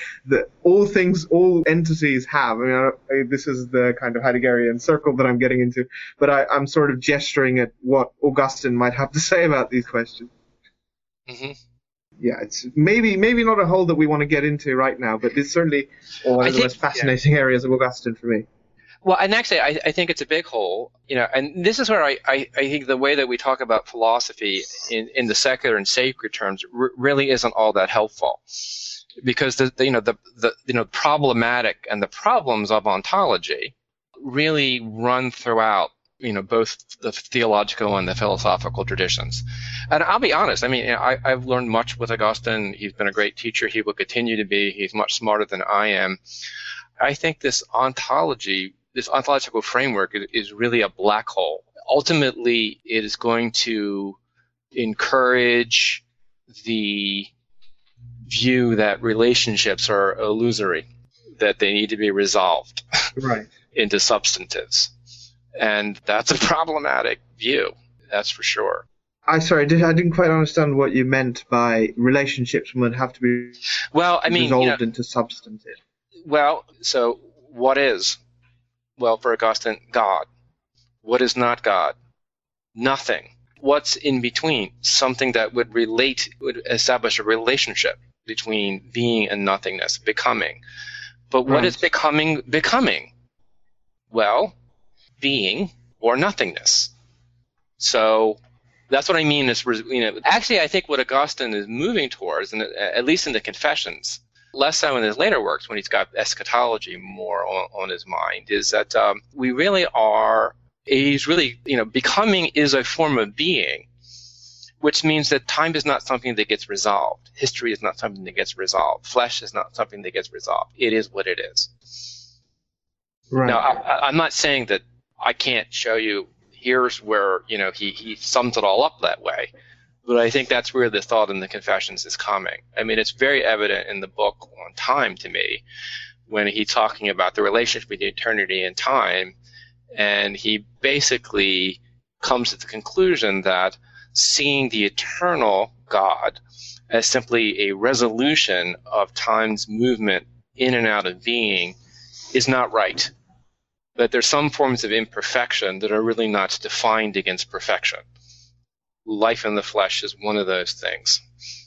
all entities have. I mean, this is the kind of Heideggerian circle that I'm getting into, but I'm sort of gesturing at what Augustine might have to say about these questions. Mhm. Yeah, it's maybe not a hole that we want to get into right now, but it's certainly one of the most fascinating areas of Augustine for me. Well, and actually, I think it's a big hole, and this is where I think the way that we talk about philosophy in the secular and sacred terms really isn't all that helpful, because the problematic and the problems of ontology really run throughout both the theological and the philosophical traditions. And I'll be honest, I mean, I've learned much with Augustine. He's been a great teacher. He will continue to be. He's much smarter than I am. I think this ontological framework is really a black hole. Ultimately, it is going to encourage the view that relationships are illusory, that they need to be resolved Right. into substantives. And that's a problematic view, that's for sure. I didn't quite understand what you meant by relationships would have to be resolved into substantive. Well, so what is? Well, for Augustine, God. What is not God? Nothing. What's in between? Something that would establish a relationship between being and nothingness, becoming. But what is becoming? Well, being or nothingness. So that's what I mean is, actually I think what Augustine is moving towards, and at least in the Confessions, less so in his later works when he's got eschatology more on his mind, is that we really are, he's really, becoming is a form of being, which means that time is not something that gets resolved. History is not something that gets resolved. Flesh is not something that gets resolved. It is what it is. Right. Now, I'm not saying that I can't show you, here's where, he sums it all up that way. But I think that's where the thought in the Confessions is coming. I mean, it's very evident in the book on time to me when he's talking about the relationship between eternity and time. And he basically comes to the conclusion that seeing the eternal God as simply a resolution of time's movement in and out of being is not right. That there's some forms of imperfection that are really not defined against perfection. Life in the flesh is one of those things.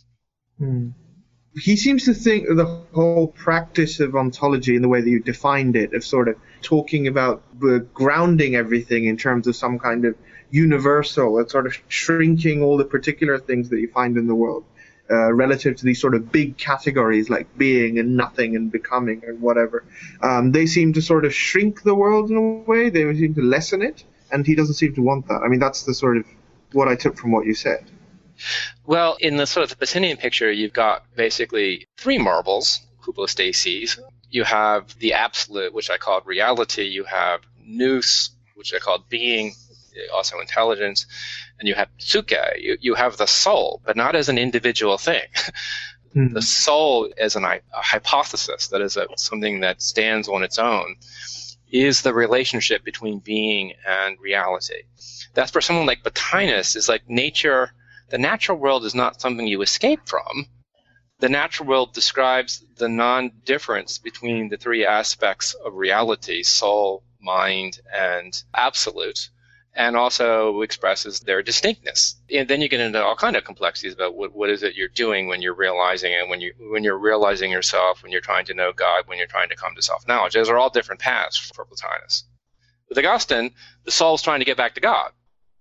He seems to think of the whole practice of ontology in the way that you defined it, of sort of talking about grounding everything in terms of some kind of universal, and sort of shrinking all the particular things that you find in the world relative to these sort of big categories like being and nothing and becoming and whatever. They seem to sort of shrink the world in a way. They seem to lessen it, and he doesn't seem to want that. I mean, that's the sort of what I took from what you said. Well, in the sort of the Pacinian picture, you've got basically three marbles, hypostases. You have the absolute, which I called reality. You have nous, which I called being, also intelligence. And you have psyche. You have the soul, but not as an individual thing. The soul as a hypothesis, that is something that stands on its own, is the relationship between being and reality. That's for someone like Plotinus, is like nature. The natural world is not something you escape from. The natural world describes the non-difference between the three aspects of reality, soul, mind, and absolute, and also expresses their distinctness. And then you get into all kind of complexities about what is it you're doing when you're realizing it, when you're realizing yourself, when you're trying to know God, when you're trying to come to self-knowledge. Those are all different paths for Plotinus. With Augustine, the soul's trying to get back to God.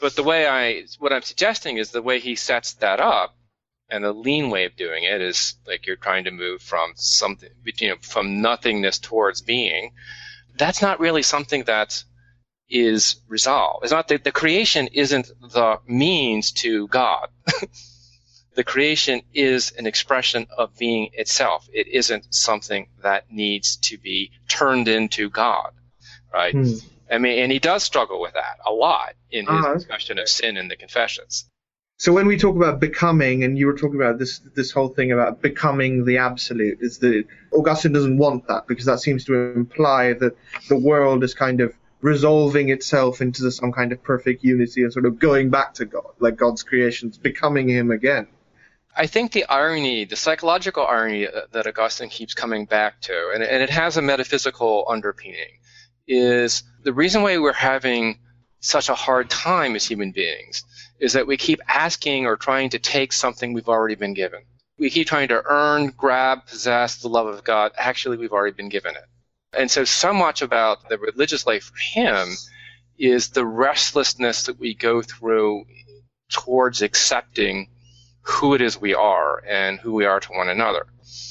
But what I'm suggesting is the way he sets that up, and the lean way of doing it is like you're trying to move from something, from nothingness towards being. That's not really something that is resolved. It's not that the creation isn't the means to God. The creation is an expression of being itself. It isn't something that needs to be turned into God, right? I mean, and he does struggle with that a lot in his discussion of sin in the Confessions. So when we talk about becoming, and you were talking about this whole thing about becoming the absolute, is that Augustine doesn't want that, because that seems to imply that the world is kind of resolving itself into some kind of perfect unity and sort of going back to God, like God's creation's becoming him again. I think the irony, the psychological irony that Augustine keeps coming back to, and it has a metaphysical underpinning, is the reason why we're having such a hard time as human beings is that we keep asking or trying to take something we've already been given. We keep trying to earn, grab, possess the love of God. Actually, we've already been given it. And so much about the religious life for him is the restlessness that we go through towards accepting who it is we are and who we are to one another.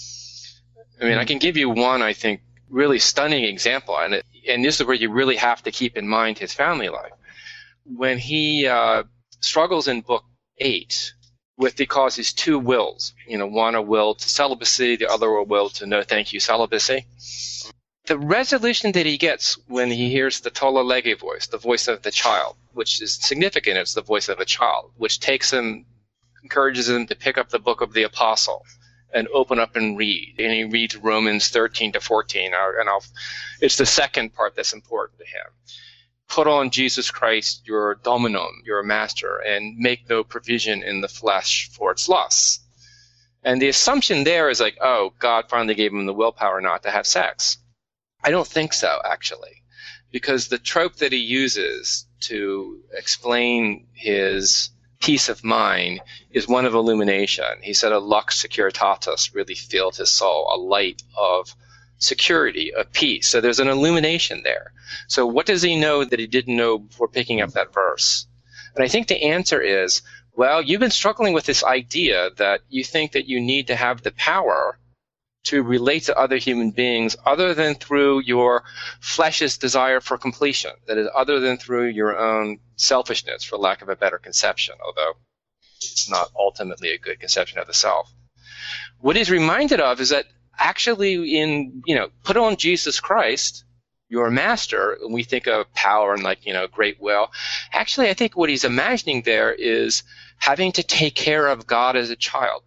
I mean, I can give you one, I think, really stunning example, and this is where you really have to keep in mind his family life. When he struggles in Book 8 with, he calls his two wills, one a will to celibacy, the other a will to no thank you celibacy. The resolution that he gets when he hears the tolle lege voice, the voice of the child, which is significant, it's the voice of a child, which encourages him to pick up the book of the apostle and open up and read. And he reads Romans 13 to 14. It's the second part that's important to him. Put on Jesus Christ, your dominum, your master, and make no provision in the flesh for its lusts. And the assumption there is like, oh, God finally gave him the willpower not to have sex. I don't think so, actually, because the trope that he uses to explain his peace of mind is one of illumination. He said a lux securitatis really filled his soul, a light of security, of peace. So there's an illumination there. So what does he know that he didn't know before picking up that verse? And I think the answer is, well, you've been struggling with this idea that you think that you need to have the power to relate to other human beings other than through your flesh's desire for completion, that is, other than through your own selfishness, for lack of a better conception, although it's not ultimately a good conception of the self. What he's reminded of is that actually put on Jesus Christ, your master, and we think of power and great will. Actually, I think what he's imagining there is having to take care of God as a child.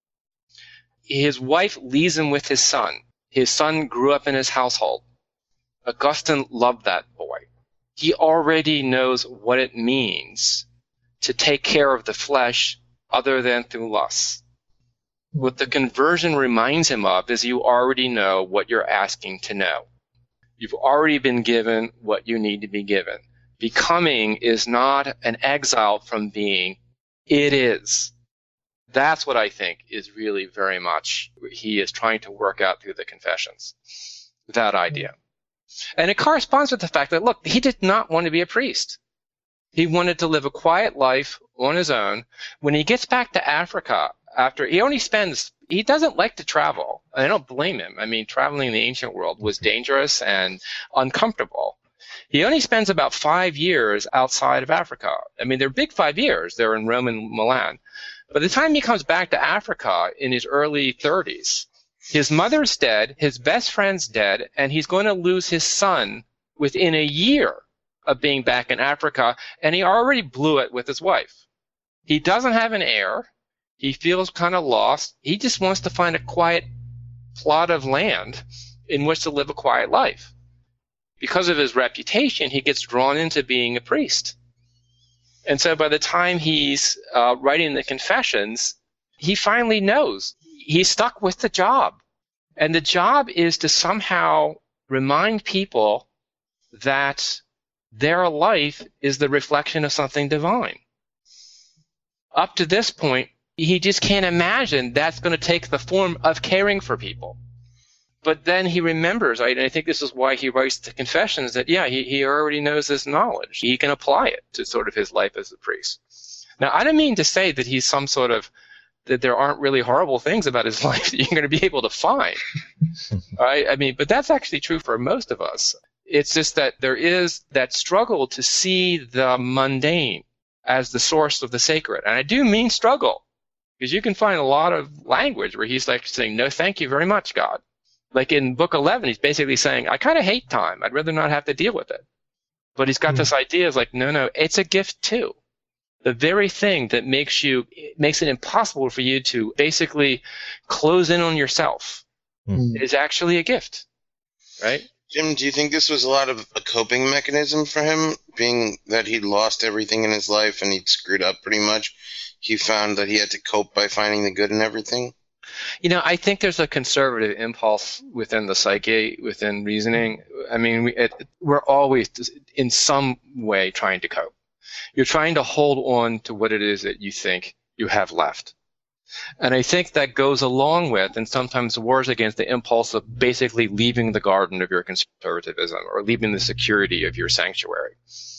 His wife leaves him with his son. His son grew up in his household. Augustine loved that boy. He already knows what it means to take care of the flesh other than through lust. What the conversion reminds him of is you already know what you're asking to know. You've already been given what you need to be given. Becoming is not an exile from being. It is. That's what I think is really very much he is trying to work out through the Confessions, that idea. And it corresponds with the fact that, look, he did not want to be a priest. He wanted to live a quiet life on his own. When he gets back to Africa, he doesn't like to travel. I don't blame him. I mean, traveling in the ancient world was dangerous and uncomfortable. He only spends about 5 years outside of Africa. I mean, they're big 5 years. They're in Rome and Milan. By the time he comes back to Africa in his early 30s, his mother's dead, his best friend's dead, and he's going to lose his son within a year of being back in Africa, and he already blew it with his wife. He doesn't have an heir. He feels kind of lost. He just wants to find a quiet plot of land in which to live a quiet life. Because of his reputation, he gets drawn into being a priest. And so by the time he's writing the Confessions, he finally knows. He's stuck with the job. And the job is to somehow remind people that their life is the reflection of something divine. Up to this point, he just can't imagine that's going to take the form of caring for people. But then he remembers, right? And I think this is why he writes the Confessions, that, he already knows this knowledge. He can apply it to sort of his life as a priest. Now, I don't mean to say that he's some sort of, that there aren't really horrible things about his life that you're going to be able to find. Right? I mean, but that's actually true for most of us. It's just that there is that struggle to see the mundane as the source of the sacred. And I do mean struggle, because you can find a lot of language where he's like saying, no, thank you very much, God. Like in Book 11, he's basically saying, I kind of hate time. I'd rather not have to deal with it. But he's got this idea of like, no, it's a gift too. The very thing that makes it impossible for you to basically close in on yourself is actually a gift, right? Jim, do you think this was a lot of a coping mechanism for him, being that he'd lost everything in his life and he'd screwed up pretty much? He found that he had to cope by finding the good in everything? I think there's a conservative impulse within the psyche, within reasoning. I mean, we're always in some way trying to cope. You're trying to hold on to what it is that you think you have left. And I think that goes along with, and sometimes wars against, the impulse of basically leaving the garden of your conservatism or leaving the security of your sanctuary.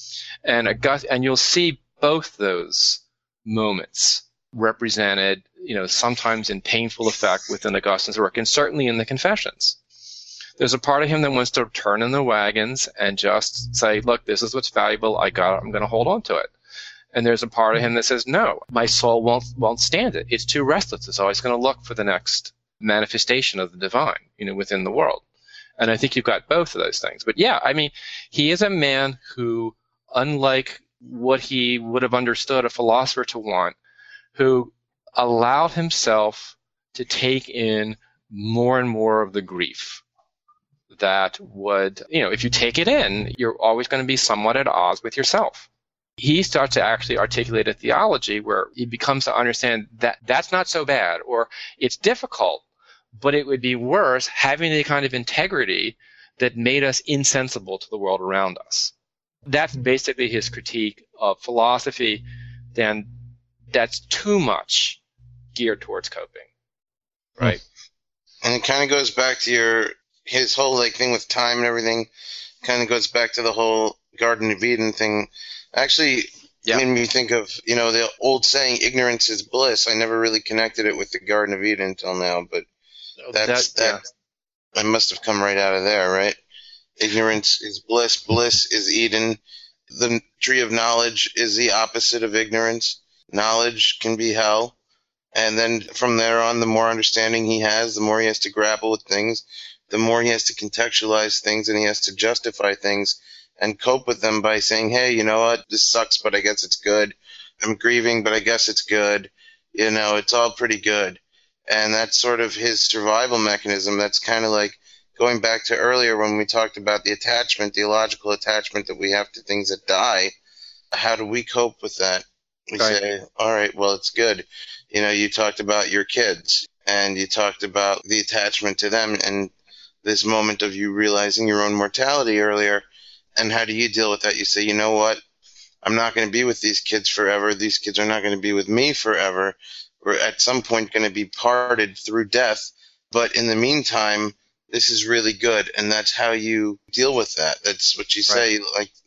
And you'll see both those moments represented, sometimes in painful effect within Augustine's work, and certainly in the Confessions. There's a part of him that wants to turn in the wagons and just say, look, this is what's valuable. I'm going to hold on to it. And there's a part of him that says, no, my soul won't stand it. It's too restless. It's always going to look for the next manifestation of the divine, within the world. And I think you've got both of those things. But yeah, I mean, he is a man who, unlike what he would have understood a philosopher to want, who allowed himself to take in more and more of the grief that would, if you take it in, you're always going to be somewhat at odds with yourself. He starts to actually articulate a theology where he becomes to understand that that's not so bad, or it's difficult, but it would be worse having the kind of integrity that made us insensible to the world around us. That's basically his critique of philosophy, then that's too much geared towards coping, right? And it kind of goes back to his whole thing with time and everything. Kind of goes back to the whole Garden of Eden thing. Actually, made me think of the old saying, "Ignorance is bliss." I never really connected it with the Garden of Eden until now, but that I must have come right out of there, right? Ignorance is bliss. Bliss is Eden. The tree of knowledge is the opposite of ignorance. Knowledge can be hell. And then from there on, the more understanding he has, the more he has to grapple with things, the more he has to contextualize things, and he has to justify things and cope with them by saying, hey, you know what, this sucks, but I guess it's good. I'm grieving, but I guess it's good. It's all pretty good. And that's sort of his survival mechanism. That's kind of like going back to earlier when we talked about the attachment, the illogical attachment that we have to things that die. How do we cope with that? We say, all right, well, it's good. You talked about your kids, and you talked about the attachment to them, and this moment of you realizing your own mortality earlier. And how do you deal with that? You say, you know what? I'm not going to be with these kids forever. These kids are not going to be with me forever. We're at some point going to be parted through death. But in the meantime, this is really good. And that's how you deal with that. That's what you say,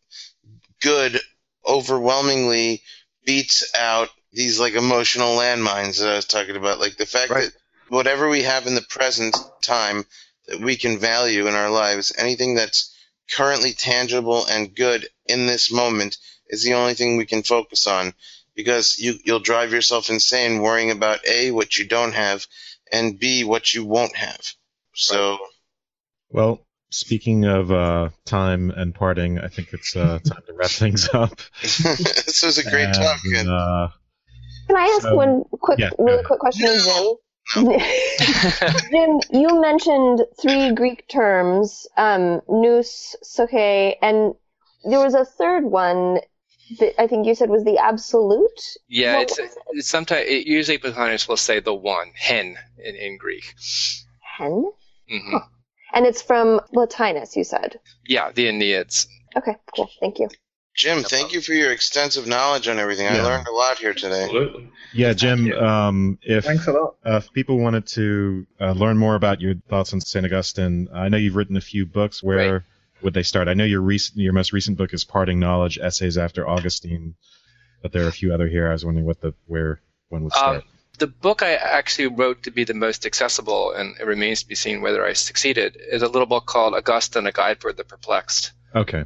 good overwhelmingly beats out these emotional landmines that I was talking about. The fact that whatever we have in the present time that we can value in our lives, anything that's currently tangible and good in this moment is the only thing we can focus on, because you'll drive yourself insane worrying about A, what you don't have, and B, what you won't have. So, well, speaking of time and parting, I think it's time to wrap things up. This was a great talk. Can I ask one really quick question of Jim? No. Jim, you mentioned 3 Greek terms, nous, soche, and there was a third one that I think you said was the absolute? Yeah, it's sometimes, usually Plotinus will say the one, hen, in Greek. Hen? Mm-hmm. Huh. And it's from Plotinus, you said? Yeah, the Aeneads. Okay, cool. Thank you. Jim, thank you for your extensive knowledge on everything. I Yeah. learned a lot here today. Absolutely. Yeah, Jim, if Thanks a lot. if people wanted to learn more about your thoughts on St. Augustine, I know you've written a few books. Where would they start? I know your most recent book is Parting Knowledge, Essays After Augustine, but there are a few other here. I was wondering when would start. The book I actually wrote to be the most accessible, and it remains to be seen whether I succeeded, is a little book called Augustine, A Guide for the Perplexed. Okay.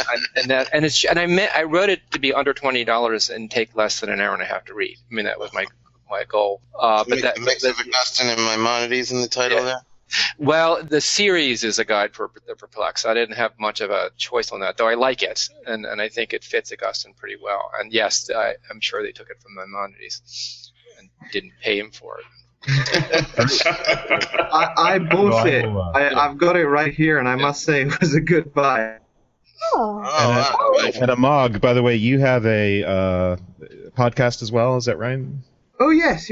I wrote it to be under $20 and take less than an hour and a half to read. I mean, that was my goal. But the mix of Augustine and Maimonides in the title there? Well, the series is A Guide for the Perplexed. I didn't have much of a choice on that, though I like it, and I think it fits Augustine pretty well. And yes, I'm sure they took it from Maimonides and didn't pay him for it. I bought it. I've got it right here, and I must say it was a good buy. Oh. And Amog, by the way, you have a podcast as well. Is that right? Oh yes.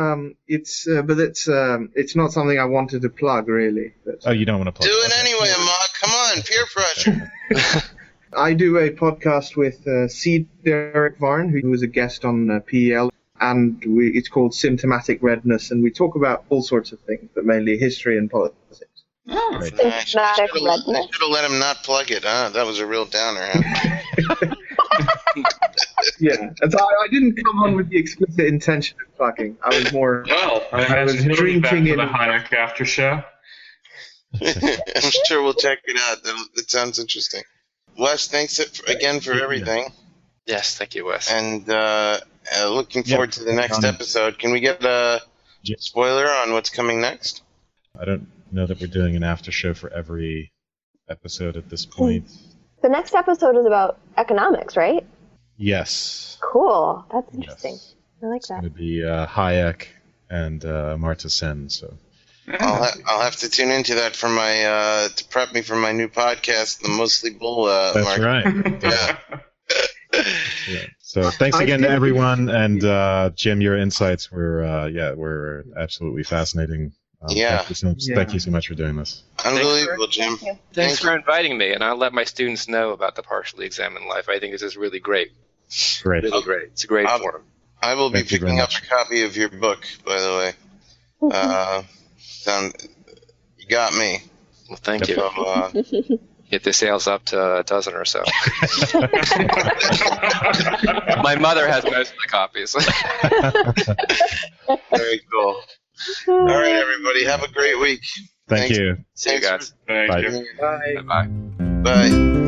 It's not something I wanted to plug really. But, You don't want to plug. Do it anyway, Amog. Come on, peer pressure. I do a podcast with C. Derek Varn, who was a guest on PEL, and it's called Symptomatic Redness, and we talk about all sorts of things, but mainly history and politics. Oh, Symptomatic I redness. should have let him not plug it. That was a real downer. Huh? Yeah, and so I didn't come on with the explicit intention of plugging. I was more. Well, I was drinking back drinking to the in. Hayek after show. I'm sure we'll check it out. It sounds interesting. Wes, thanks again for everything. Yes, thank you, Wes. And looking forward to the next episode. Can we get a spoiler on what's coming next? I don't know that we're doing an after show for every episode at this point. The next episode is about economics, right? Yes. Cool. That's interesting. Yes. I like It's that. going to be Hayek and Amartya Sen. So. I'll have to tune into that for my to prep me for my new podcast, the Mostly Bull. That's Mark. right. Yeah. Yeah. So thanks again to everyone, and Jim, your insights were absolutely fascinating. Yeah. Thank you so much for doing this. Unbelievable, Jim. Thanks for inviting me, and I'll let my students know about the Partially Examined Life. I think this is really great. Great. Really great. It's a great forum. I will be Thank you very picking up much. a copy of your book, by the way. You got me. Well, thank you. So, Get the sales up to a dozen or so. My mother has most of the copies. very cool. All right, everybody. Have a great week. Thank Thanks. you. See you guys. Thank Bye. you. Bye. Bye. Bye.